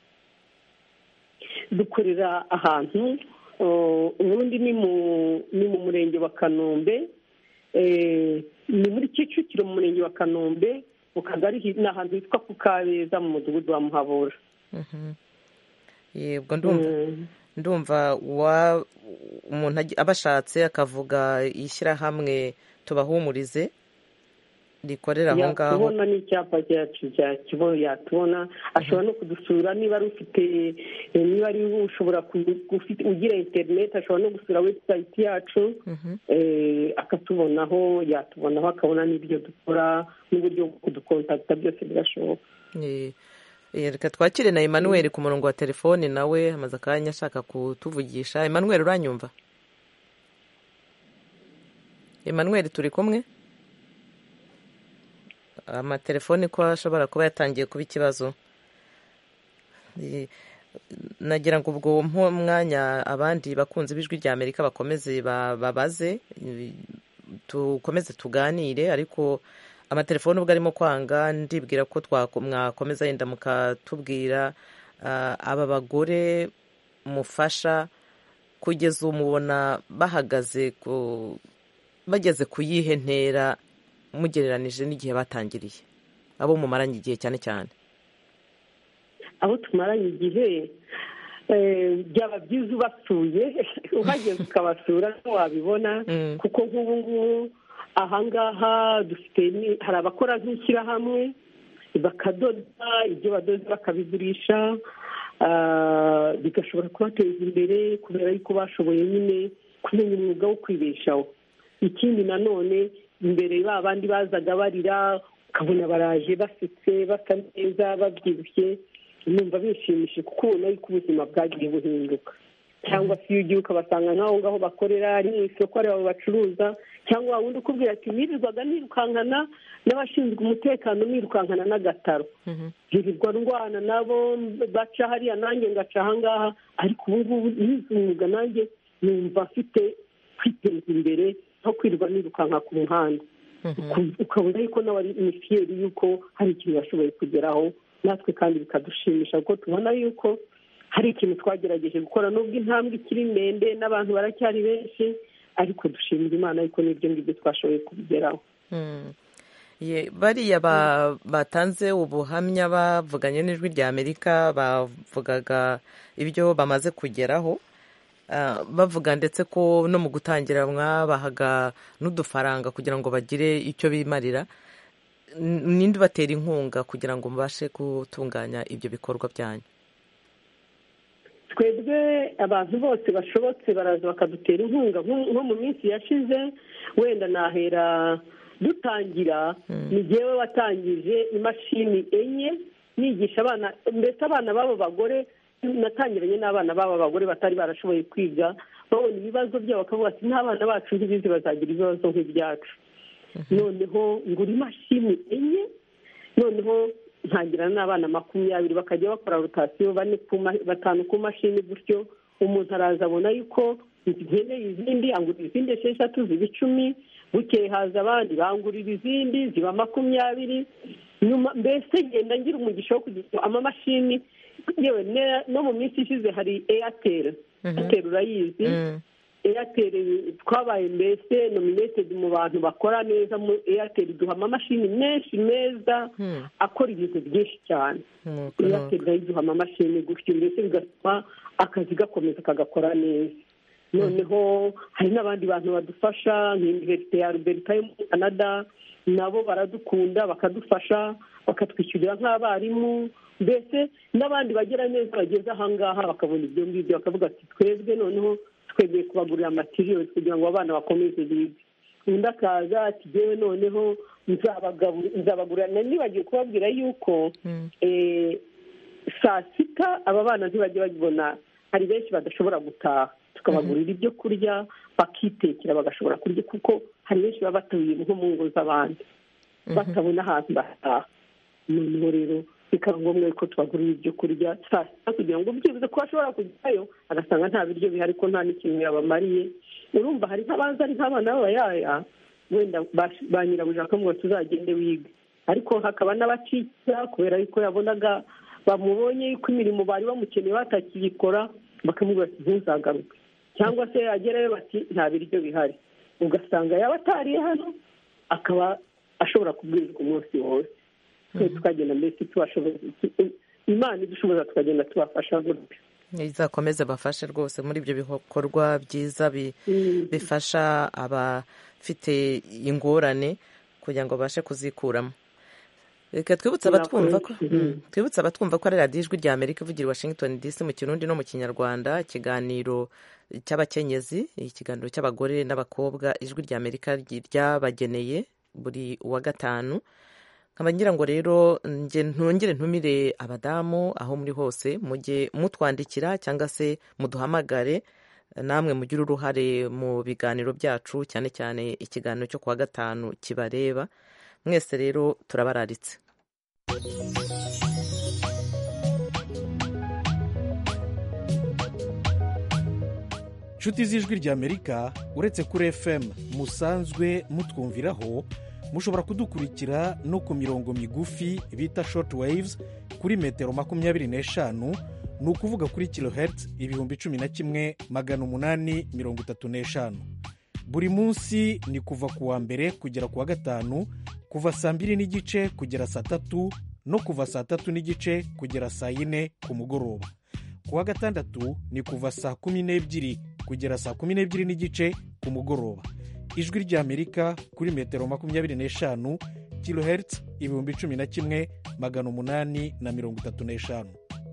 dukorera ahantu ubundi ni mu murenge wa Kanombe ni muri Kicukiro mu murenge wa Kanombe mu kagari ni ahantu hitwa ku Kabeza mu mudugudu wa Muhabura yego ndumva ndumva umuntu abashatse akavuga ishyirahamwe tubahumurize rikorera aho ngaho yatubona n'icyapa cyacu yatubona ashobora no kudusura niba ari ufite niba ari ushobora ugira interineti ashobora no gusura webusayiti yacu akatubonaho yatubonaho akabona n'ibyo dukora n'uburyo bwo kudukontakita byose birashoboka reka twakire na Emmanuel ku murongo wa telefone nawe amaze akanya ashaka kutuvugisha Emmanuel uranyumva Emmanuel turi kumwe amatelefone ko ashobora kuba yatangiye kuba ikibazo nagira ngo ubwo mwanya abandi bakunze b'ijwi rya Amerika bakomeze babaze tukomeze tuganire ariko amatelefone ubwo arimo kwanga ndibwira ko mwakomeza yenda mukatubwira aba bagore mufasha kugeza umubona bahagaze ku bageze ku yihe ntera mugereranije n'igihe batangiriye, abo mumaranye igihe cyane cyane? abo tumaranye igihe byaba byiza ubasuye uhageze ukabasura wabibona, kuko nk'ubu ngubu ahangaha dufite hari abakora nk'ishyirahamwe bakadoda, ibyo badoze bakabigurisha, bigashobora kubateza imbere kubera yuko bashoboye nyine kumenya umwuga wo kwibeshaho. ikindi nanone imbere ba bandi bazaga barira ukabona baraje basetse basa neza babyibushye, numva bishimishije kuko ubona yuko ubuzima bwagiye buhinduka. cyangwa se iyo ugiye ukabasanga nk'aho ngaho bakorera ari mu isoko, ari abo bacuruza, cyangwa wundi ukubwira ati nirirwaga nirukankana n'abashinzwe umutekano, nirukankana n'agataro, ntirirwa ndwana nabo baca hariya nanjye ngaca ahangaha, ariko ubu ngubu nize umwuga nanjye numva afite kwiteza imbere aho kwirirwa nirukanka ku muhanda. ukabona yuko nawe ari imifiyeri yuko hari ikintu bashoboye kugeraho, natwe kandi bikadushimisha kuko tubona yuko hari ikintu twagerageje gukora, nubwo intambwe ikiri ndende n'abantu baracyari benshi, ariko dushimira Imana yuko n'ibyo ngibyo twashoboye kubigeraho. bariya batanze ubuhamya bavuganye n'ijwi rya Amerika bavugaga ibyo bamaze kugeraho, bavuga ndetse ko no mu gutangira mwabahaga n'udufaranga kugira ngo bagire icyo bimarira. ninde batera inkunga kugira ngo mubashe gutunganya ibyo bikorwa byanyu? twebwe abantu bose bashobotse baraza bakadutera inkunga. nko mu minsi yashize, wenda nahera dutangira, ni jyewe watangije imashini enye nigisha abana, mbese abana b'abo bagore, natangiranye n'abana b'abo bagore batari barashoboye kwiga, babona ibibazo byabo bakavuga ati n'abana bacu ntibizi bazagira ibibazo nk'ibyacu. noneho ngura imashini enye, noneho ntangira n'abana makumyabiri bakajya bakora rotasiyo, batanu ku mashini, gutyo umuntu araza abona yuko nkeneye izindi, angurira izindi esheshatu ziba icumi, bukeye haza abandi bangurira izindi ziba makumyabiri, nyuma mbese ngenda ngira umugisha wo kugira amamashini. yewe no mu minsi ishize hari eyateri, eyateri urayizi, eyateri twabaye mbese nominated mu bantu bakora neza mu eyateri, duha amamashini menshi meza akora ibintu byinshi cyane. eyateri nayo iduha amamashini gutyo, mbese bigatuma akazi gakomeza kagakora neza. noneho hari n'abandi bantu badufasha nk'Universite ya Alberta yo muri Canada, nabo baradukunda bakadufasha bakatwishyurira nk'abarimu, mbese n'abandi bagera neza bageze ahangaha bakabona ibyo ngibyo, bakavuga ati twebwe noneho twebwe kubagurira amatiriyoni kugira ngo abana bakomeze bige. undi akaza ati jyewe noneho nzabagurira, nibagiwe kubabwira yuko saa sita aba bana ntibajya babibona, hari benshi badashobora gutaha, tukabagurira ibyo kurya bakitekera bagashobora kurya, kuko hari benshi baba batuye nko mu ngo z'abandi batabona ahantu bataha. noneho rero bikaba ngombwa ko tubagurira ibyo kurya saa sita kugira ngo byibuze ko bashobora kujyayo agasanga nta biryo bihari, ko nta n'ikintu yabamariye. urumva hari nk'abanza ari nk'abana b'abayaya, wenda ba nyirabuja bakavuga tuzagende wiga, ariko hakaba n'abacika kubera yuko yabonaga bamubonye yuko imirimo bari bamukeneye batakiyikora, bakamubwira ati ntuzagaruke, cyangwa se yagerayo bati nta biryo bihari, ugasanga yaba atariye hano akaba ashobora kubwirizwa umunsi wose. twe tukagenda mbese tubashoboza, Imana idushoboza tukagenda tubafasha gutyo. izakomeze bafashe rwose muri ibyo bikorwa byiza bifasha abafite ingorane kugira ngo babashe kuzikuramo. reka twibutse abatwumva ko twibutse abatwumva ko ari radiyo ijwi rya Amerika ivugira i Washington D C mu Kirundi no mu Kinyarwanda, ikiganiro cy'abakenyezi, ikiganiro cy'abagore n'abakobwa ijwi rya Amerika ryabageneye buri wa gatanu. nkaba ngira ngo rero ntongere ntumire abadamu aho muri hose, mujye mutwandikira cyangwa se muduhamagare, namwe mugire uruhare mu biganiro byacu, cyane cyane ikiganiro cyo kuwa gatanu kibareba. mwese rero turabararitse. inshuti z'ijwi rya Amerika, uretse kuri F M musanzwe mutwumviraho, mushobora kudukurikira no ku mirongo migufi bita short waves kuri metero makumyabiri n'eshanu ni ukuvuga kuri kilohertz ibihumbi cumi na kimwe magana umunani mirongo itatu n'eshanu. Buri munsi ni kuva ku wa mbere kugera ku wa gatanu, kuva saa mbiri n'igice kugera saa tatu no kuva saa tatu n'igice kugera saa yine ku mugoroba. Ku wa gatandatu ni kuva saa kumi n'ebyiri kugera saa kumi n'ebyiri n'igice ku mugoroba. Ijwi ry'Amerika kuri metero makumyabiri n'eshanu, kilohertz ibihumbi cumi na kimwe magana umunani na mirongo itatu n'eshanu.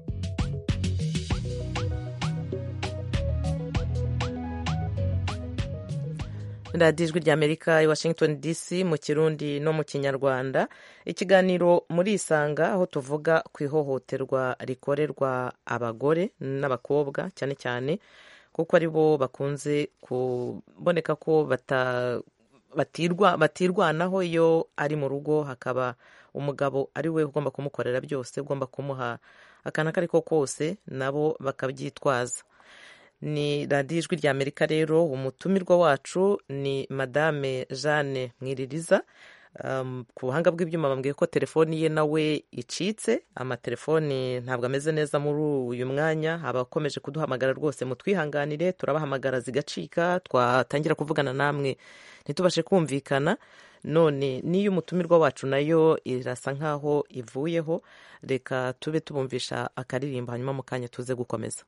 radiyo ijwi ry'Amerika i Washington D C mu kirundi no mu kinyarwanda. Ikiganiro muri Isanga, aho tuvuga ku ihohoterwa rikorerwa abagore n'abakobwa cyane cyane, kuko ari bo bakunze kuboneka ko bata batirwa batirwanaho iyo ari mu rugo, hakaba umugabo ari we ugomba kumukorera byose, ugomba kumuha akana kari ko kose, nabo bakabyitwaza. Ni radiyo ijwi ry'Amerika rero, umutumirwa wacu ni Madame Jeanne Mwiririza. Um, ku buhanga bw'ibyuma bambwiye ko telefoni ye nawe icitse, amatelefoni ntabwo ameze neza muri uyu mwanya. Abakomeje kuduhamagara rwose mutwihanganire, turabahamagara zigacika, twatangira kuvugana namwe ntitubashe kumvikana. None niyo umutumirwa wacu nayo irasa nkaho ivuyeho, reka tube tubumvisha akaririmbo, hanyuma mu kanya tuze gukomeza.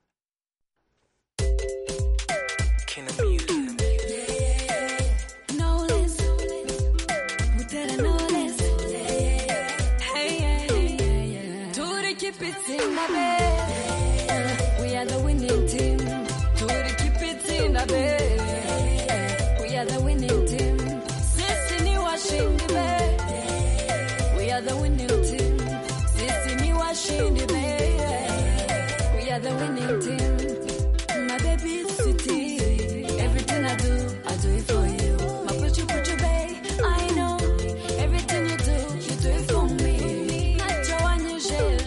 We are the winning team. To keep it in the bed. We are the winning team. Sisi ni washindi be. We are the winning team. Sisi ni washindi be. We are the winning team. My baby sweetie, everything I do, I do it for you. My put you, put you, babe. I know everything you do, you do it for me. Not your one, you share.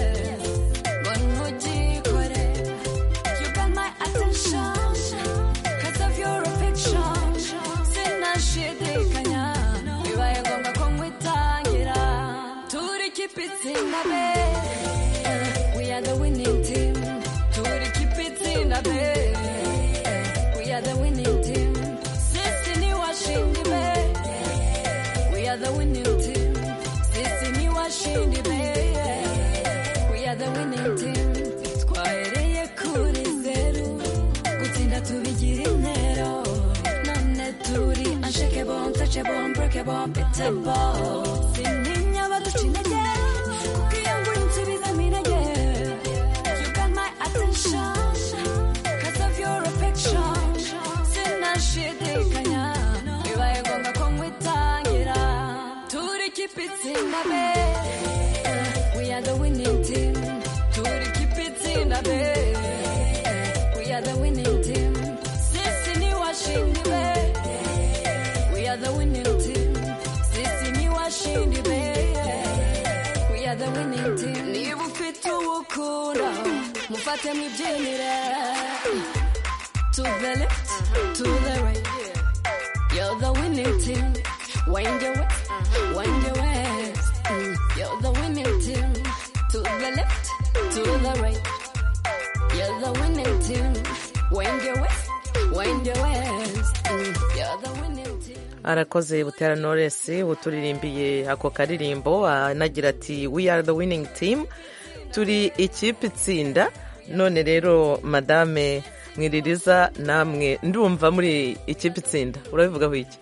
We are the winning team. To keep it in the bed. We are the winning team. Sisi ni washindi be. We are the winning team. Sisi ni washindi be. We are the winning team. Twahereye kuri zeru, gutsinda tubigira intero. None turi unshakable, untouchable, unbreakable, unbeatable. Sintinya baducinege. We are the winning team. To keep it in the bed. We are the winning team. Sisi ni washindi be. We are the winning team. Sisi ni washindi be. We are the winning team. Niba ufite ubukunda, mufate mwibyinire. To the left, to the right. You're the winning team. Wind your way, wind your way. Mm. You're the winning team. To the left, to the right. You're the winning team. Wind your way, wind your ways. Mm. You're the winning team. Arakoze Butera Knowless uturirimbiye ako karirimbo, anagira ati we are the winning team, turi ikipe itsinda. None rero Madame Mwiririza, namwe ndumva muri ikipe itsinda, urabivugaho iki?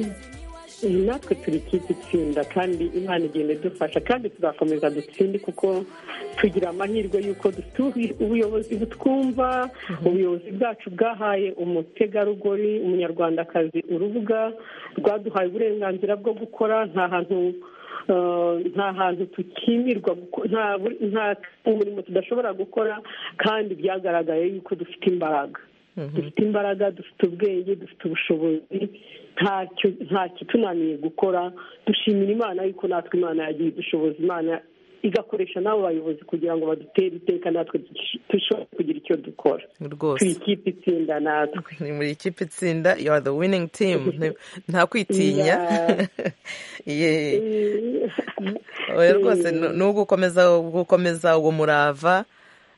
natwe turi ikipe itsinda kandi Imana igenda idufasha kandi tuzakomeza dutsinde, kuko tugira amahirwe y'uko dufite ubuyobozi butwumva. Ubuyobozi bwacu bwahaye umutegarugori, umunyarwandakazi, urubuga rwaduhaye uburenganzira bwo gukora. Nta hantu nta hantu tukimirwa, nta umurimo tudashobora gukora, kandi byagaragaye yuko dufite imbaraga. Dufite imbaraga, dufite ubwenge, dufite ubushobozi, nta kitunaniye gukora. Dushimira Imana yuko natwe Imana yagiye idushoboza, Imana igakoresha n'abo bayobozi kugira ngo badutere iteka, natwe dushobore kugira icyo dukora. Turi ikipe itsinda natwe. Ni muri ikipe itsinda, you are the winning team. Nta kwitinya. Oya rwose ni ugukomeza gukomeza uwo murava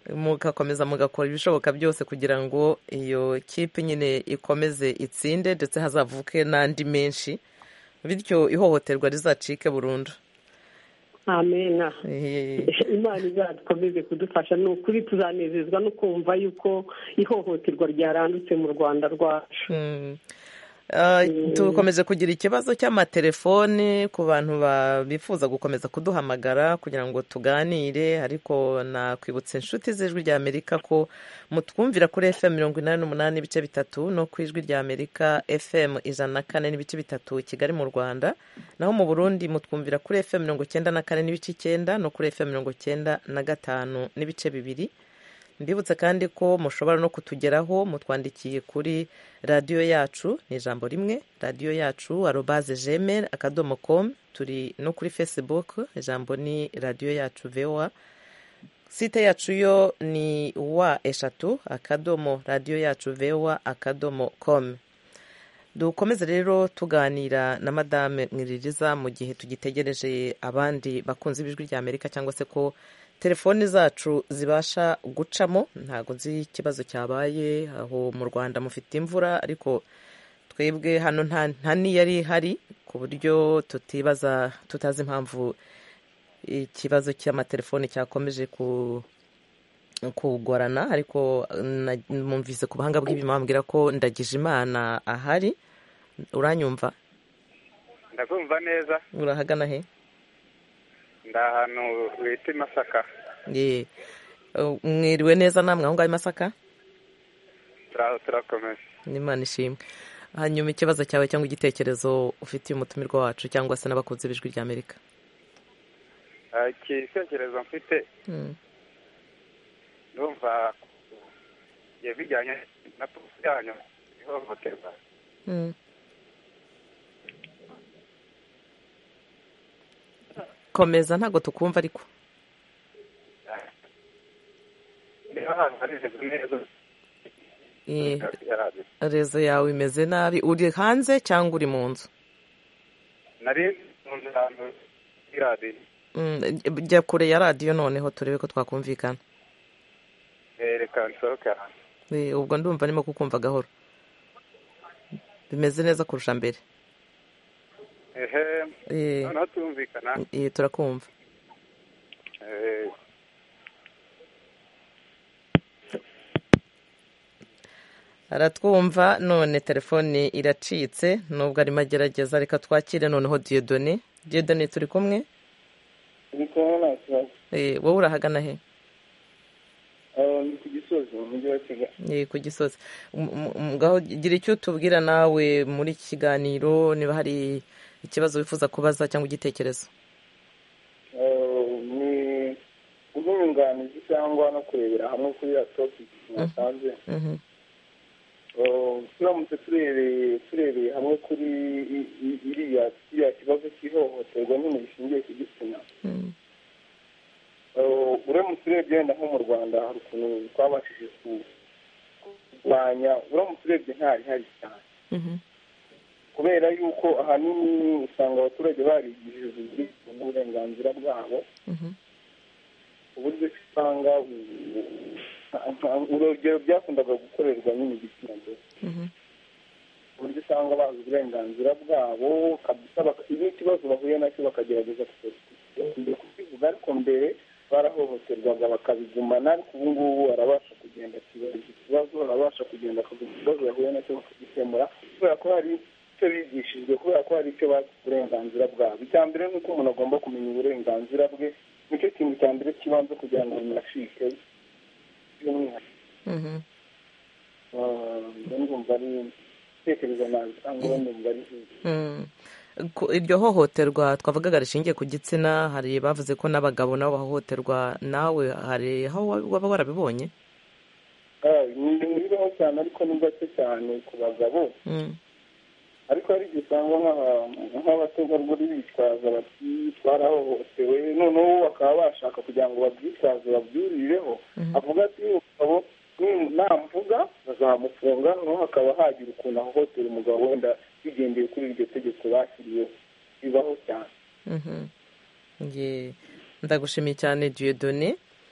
mugakomeza mugakora ibishoboka byose kugira ngo iyo kipe nyine ikomeze itsinde ndetse hazavuke n'andi menshi bityo ihohoterwa rizacike burundu. amena imana izadukomeze kudufasha. ni ukuri tuzanezezwa no kumva yuko ihohoterwa ryarandutse mu rwanda rwacu. tukomeje kugira ikibazo cy'amatelefoni ku bantu bifuza gukomeza kuduhamagara kugira ngo tuganire, ariko nakwibutsa inshuti z'ijwi rya Amerika ko mutwumvira kuri F M mirongo inani n'umunani n'ibice bitatu no ku ijwi rya Amerika F M ijana na kane n'ibice bitatu Kigali mu Rwanda, naho mu Burundi mutwumvira kuri F M mirongo cyenda na kane n'ibice icyenda no kuri F M mirongo cyenda na gatanu n'ibice bibiri. Mbibutse kandi ko mushobora no kutugeraho mutwandikiye kuri radiyo yacu, ni ijambo rimwe radiyo yacu arobase gmail akadomo com. Turi no kuri Facebook, ijambo ni radiyo yacu V O A. Site yacu yo ni wa eshatu akadomo radiyo yacu V O A akadomo com. Dukomeze rero tuganira na Madame Mwiririza mu gihe tugitegereje abandi bakunze ibijwi rya Amerika cyangwa se ko telefoni zacu zibasha gucamo. Ntago nzi ikibazo cyabaye aho mu Rwanda mufite imvura, ariko twebwe hano nta niyari hari ku buryo tutibaza tutazi impamvu ikibazo cy'amatelefoni cyakomeje ku kugorana, ariko mwumvise ku buhanga bw'ibimambwira ko Ndagije Imana ahari. Uranyumva? Ndakumva neza. Urahagana he? Ndahantu wita Masaka. Ye. Mwiriwe neza namwe aho ngaho Masaka? Turaho turakomeza. N'Imana ishimwe. Hanyuma ikibazo cyawe cyangwa igitekerezo ufitiye umutumirwa wacu cyangwa se n'abakunzi b'ijwi rya Amerika? Igitekerezo mfite ndumva bijyanye na polisi yanyu ihohoterwa. Komeza ntago tukumva ariko. Rezo yawe imeze nabi. Uri hanze cyangwa uri mu nzu? Nari mu nzu hantu y'iradiyo. Jya kure ya radiyo noneho turebe ko twakumvikana. Reka nsohoke hanze. Ubwo ndumva arimo kukumva gahoro. Bimeze neza kurusha mbere. Ehe, noneho tumvikana. Iya turakumva. Aratwumva none telefone iracitse nubwo arimo agerageza. Reka twakire noneho Dieudonné. Dieudonné turi kumwe? Turi kumwe nta kibazo. Wowe urahagana he? Ni ku Gisozi mu mujyi wa Kigali. Ku Gisozi. Ngaho gira icyo tubwira nawe muri iki kiganiro, niba hari ikibazo wifuza kubaza cyangwa igitekerezo. Ni ubwunganizi cyangwa no kurebera hamwe kuri ya topic nasanze. Turamutse turebeye turebeye hamwe kuri iriya iriya kibazo cy'ihohoterwa nyine gishingiye ku gitsina. Uramutse urebye wenda nko mu Rwanda hari ukuntu twabashije kurwanya, uramutse urebye ntari hari cyane, kubera yuko ahanini usanga abaturage barigishije uburenganzira bwabo, uburyo usanga urugero byakundaga gukorerwa nyine igitsina gore, uburyo usanga bazi uburenganzira bwabo kabisa, iyo ikibazo bahuye nacyo bakagerageza kukivuga, ariko mbere barahohoterwaga bakabigumana, ariko ubu ngubu arabasha kugenda akibaza ikibazo, arabasha kugenda akavuga ikibazo yahuye nacyo bakagikemura, kubera ko hari icyo bigishijwe, kubera ko hari icyo bazi uburenganzira bwabo. Icya mbere ni uko umuntu agomba kumenya uburenganzira bwe, nicyo kintu cya mbere kibanza kugira ngo binashike by'umwihariko. ndumva ari ibitekerezo ntabwo ndumva ari iryo hohoterwa twavugaga rishingiye ku gitsina. Hari bavuze ko n'abagabo nabo bahohoterwa, nawe hari aho waba warabibonye? ni bibaho cyane ariko ni gake cyane ku bagabo, ariko hari igihe usanga nk'abategarugori bitwaza bati twarahohotewe, noneho bakaba bashaka kugira ngo babyitwaze babyurireho, avuga ati umugabo namvuga bazamufunga, noneho hakaba hagira ukuntu ahohotera umugabo wenda bigendeye kuri iryo tegeko bashyiriyeho. Bibaho cyane. Ndagushimiye cyane Dieudonné.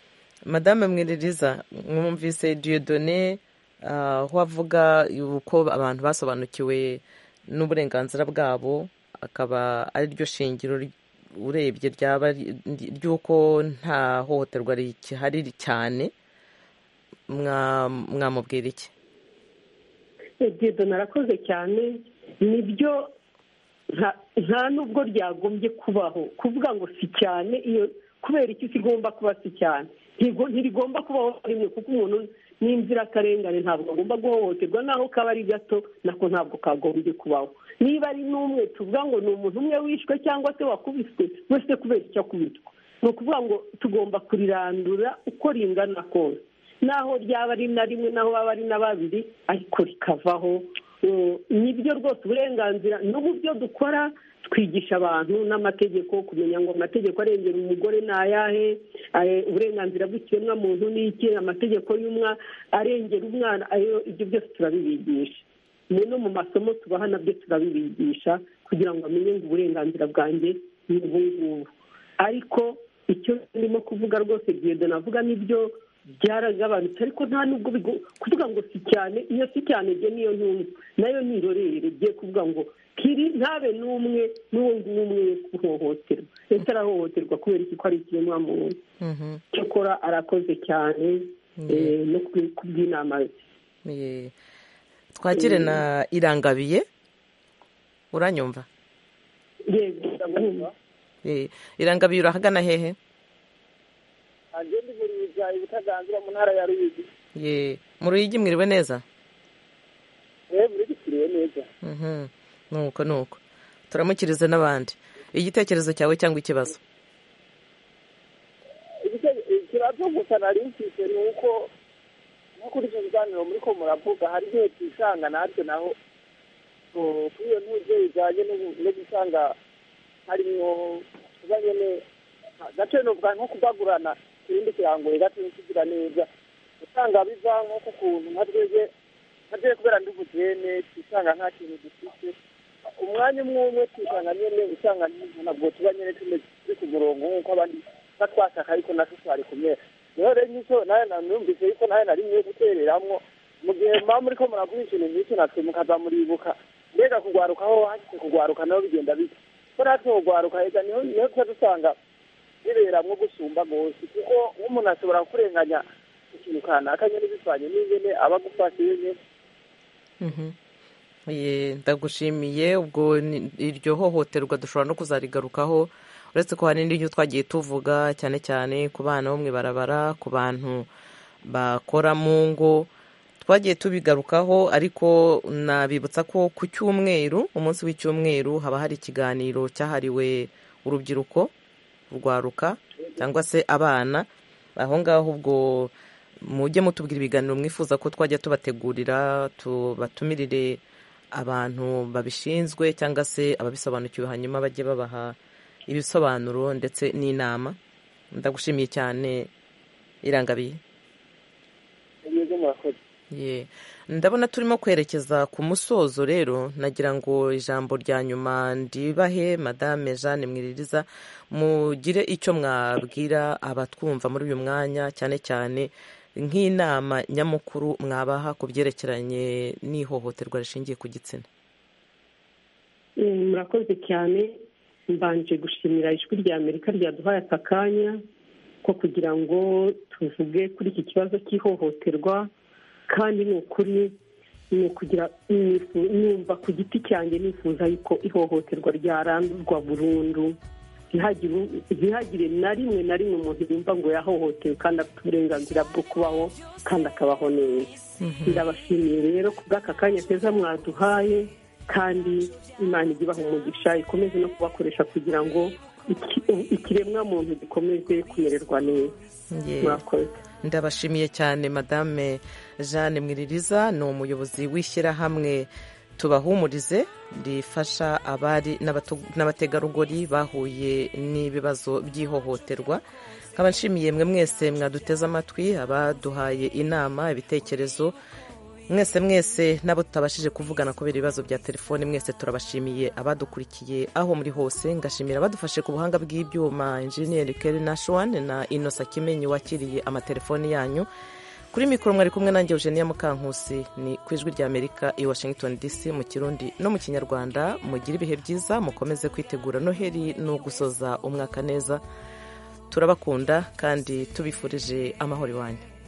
madame Mwiririza, mwumvise Dieudonné aho avuga uko abantu basobanukiwe n'uburenganzira bwabo, akaba ari ryo shingiro urebye ryaba ry'uko nta hohoterwa rihari cyane. Mwamubwira iki? Dieudonné arakoze cyane. Nibyo, nta nubwo ryagombye kubaho kuvuga ngo si cyane, iyo kubera iki kigomba kuba si cyane, ntirigomba kubaho rimwe, kuko umuntu n'inzirakarengane ntabwo agomba guhohoterwa, naho kaba ari gato nako ntabwo kagombye kubaho. Niba ari n'umwe tuvuga ngo ni umuntu umwe wishwe cyangwa se wakubiswe, wese kubera icyo akubitwa, ni ukuvuga ngo tugomba kurirandura uko ringana kose, naho ryaba ari na rimwe, naho baba ari na babiri, ariko rikavaho. Nibyo rwose uburenganzira n'uburyo dukora, twigisha abantu n'amategeko, kumenya ngo amategeko arengera umugore ni ayahe, uburenganzira bw'ikiremwamuntu ni iki, amategeko y'umwana arengera umwana, ayo ibyo byose turabibigisha. No mu masomo tubaha nabyo turabibigisha kugira ngo bamenye ngo uburenganzira bwanjye ni ubu ngubu. Ariko icyo ndimo kuvuga rwose Dieudonné avuga nibyo byaragabanutse, ariko nta nubwo kuvuga ngo si cyane. Iyo si cyane byo niyo ntumva nayo nirorere bye kuvuga ngo kiri ntabe n'umwe n'uwo nguwo umwe guhohoterwa. Ese arahohoterwa kubera iki? Ko ari ikiremwamuntu. Cyokora arakoze cyane no kubw'inama ze. Twakire na Irangabiye. Uranyumva? Yego. Irangabiye urahagana hehe? Agende buriza ibutaganzira mu ntara ya Ruyigi. Ye, mu Ruyigi mwiriwe neza? Eh, muri gikiriwe neza. Mhm. Nuko nuko. Turamukiriza n'abandi. Igitekerezo cyawe cyangwa ikibazo? Ikibazo gusa nari mfite ni uko nko kuri icyo kiganiro muri ko muravuga hari igihe twisanga natwe naho kuri iyo ntuje bijyanye no gusanga harimo kuba nyine gace n'ubwa nko kubagurana ikindi kirangoye gace kigira neza, usanga biva nko ku kuntu nka twebwe nka kubera nduvugene twisanga nta kintu dufite umwanya umwe umwe twisanga nyine usanga ntabwo tuba nyine turi ku murongo nk'uko abandi batwashaka, ariko natwe twari kumwe. Rero rero nicyo nawe numvise yuko nawe nari mwiye gutereramwo mu gihe mba muri ko muravuga ikintu nk'icyo natwe mukaza muribuka mbega kugwarukaho hashyize kugwaruka nabo bigenda bike ko natwe kugwaruka ega niho niho tuba dusanga biberamwo gusumba rwose, kuko nk'umuntu ashobora kurenganya ikintu kanaka nyine bivanye n'ingene aba agufashe nyine. Ndagushimiye. Ubwo iryo hohoterwa dushobora no kuzarigarukaho, uretse ko hari n'ibyo twagiye tuvuga cyane cyane ku bana bo mu ibarabara, ku bantu bakora mu ngo, twagiye tubigarukaho. Ariko nabibutsa ko ku cyumweru, umunsi w'icyumweru, haba hari ikiganiro cyahariwe urubyiruko, urwaruka cyangwa se abana. Aho ngaho ubwo mujye mutubwira ibiganiro mwifuza ko twajya tubategurira, tubatumirire abantu babishinzwe cyangwa se ababisobanukiwe, hanyuma bajye babaha ibisobanuro ndetse n'inama. Ndagushimiye cyane Irangabiye. Ye, ndabona turimo kwerekeza ku musozo, rero nagira ngo ijambo rya nyuma ndibahe Madame Jeanne Mwiririza, mugire icyo mwabwira abatwumva muri uyu mwanya, cyane cyane nk'inama nyamukuru mwabaha ku byerekeranye n'ihohoterwa rishingiye ku gitsina. Murakoze cyane. Mbanje gushimira ijwi rya Amerika ryaduhaye aka kanya ko kugira ngo tuvuge kuri iki kibazo cy'ihohoterwa, kandi ni ukuri ni ukugira numva ku giti cyanjye nifuza yuko ihohoterwa ryarandurwa burundu, ntihagire na rimwe na rimwe umuntu yumva ngo yahohotewe kandi afite uburenganzira bwo kubaho kandi akabaho neza. Ndabashimiye rero ku bw'aka kanya keza mwaduhaye, kandi Imana ijye ibaha umugisha, ikomeze no kubakoresha kugira ngo ikiremwa muntu gikomeze kumererwa neza. Murakoze. Ndabashimiye cyane Madame Jeanne Mwiririza, ni umuyobozi w'ishyirahamwe Tubahumurize rifasha abari n'abategarugori bahuye n'ibibazo by'ihohoterwa. Nkaba nshimiye mwe mwese mwaduteze amatwi, abaduhaye inama, ibitekerezo, mwese mwese n'abo tutabashije kuvugana kubera ibibazo bya telefone, mwese turabashimiye abadukurikiye aho muri hose. Ngashimira abadufashe ku buhanga bw'ibyuma, engineer Kelly Nashwan na Inosa Kimenyi wakiriye amatelefoni yanyu. Kuri mikoro mwari kumwe nanjye Eugenia Mukankusi, ni ku ijwi rya Amerika i Washington D C mu Kirundi no mu Kinyarwanda. Mugire ibihe byiza, mukomeze kwitegura Noheli no gusoza umwaka neza. Turabakunda kandi tubifurije amahoro iwanyu.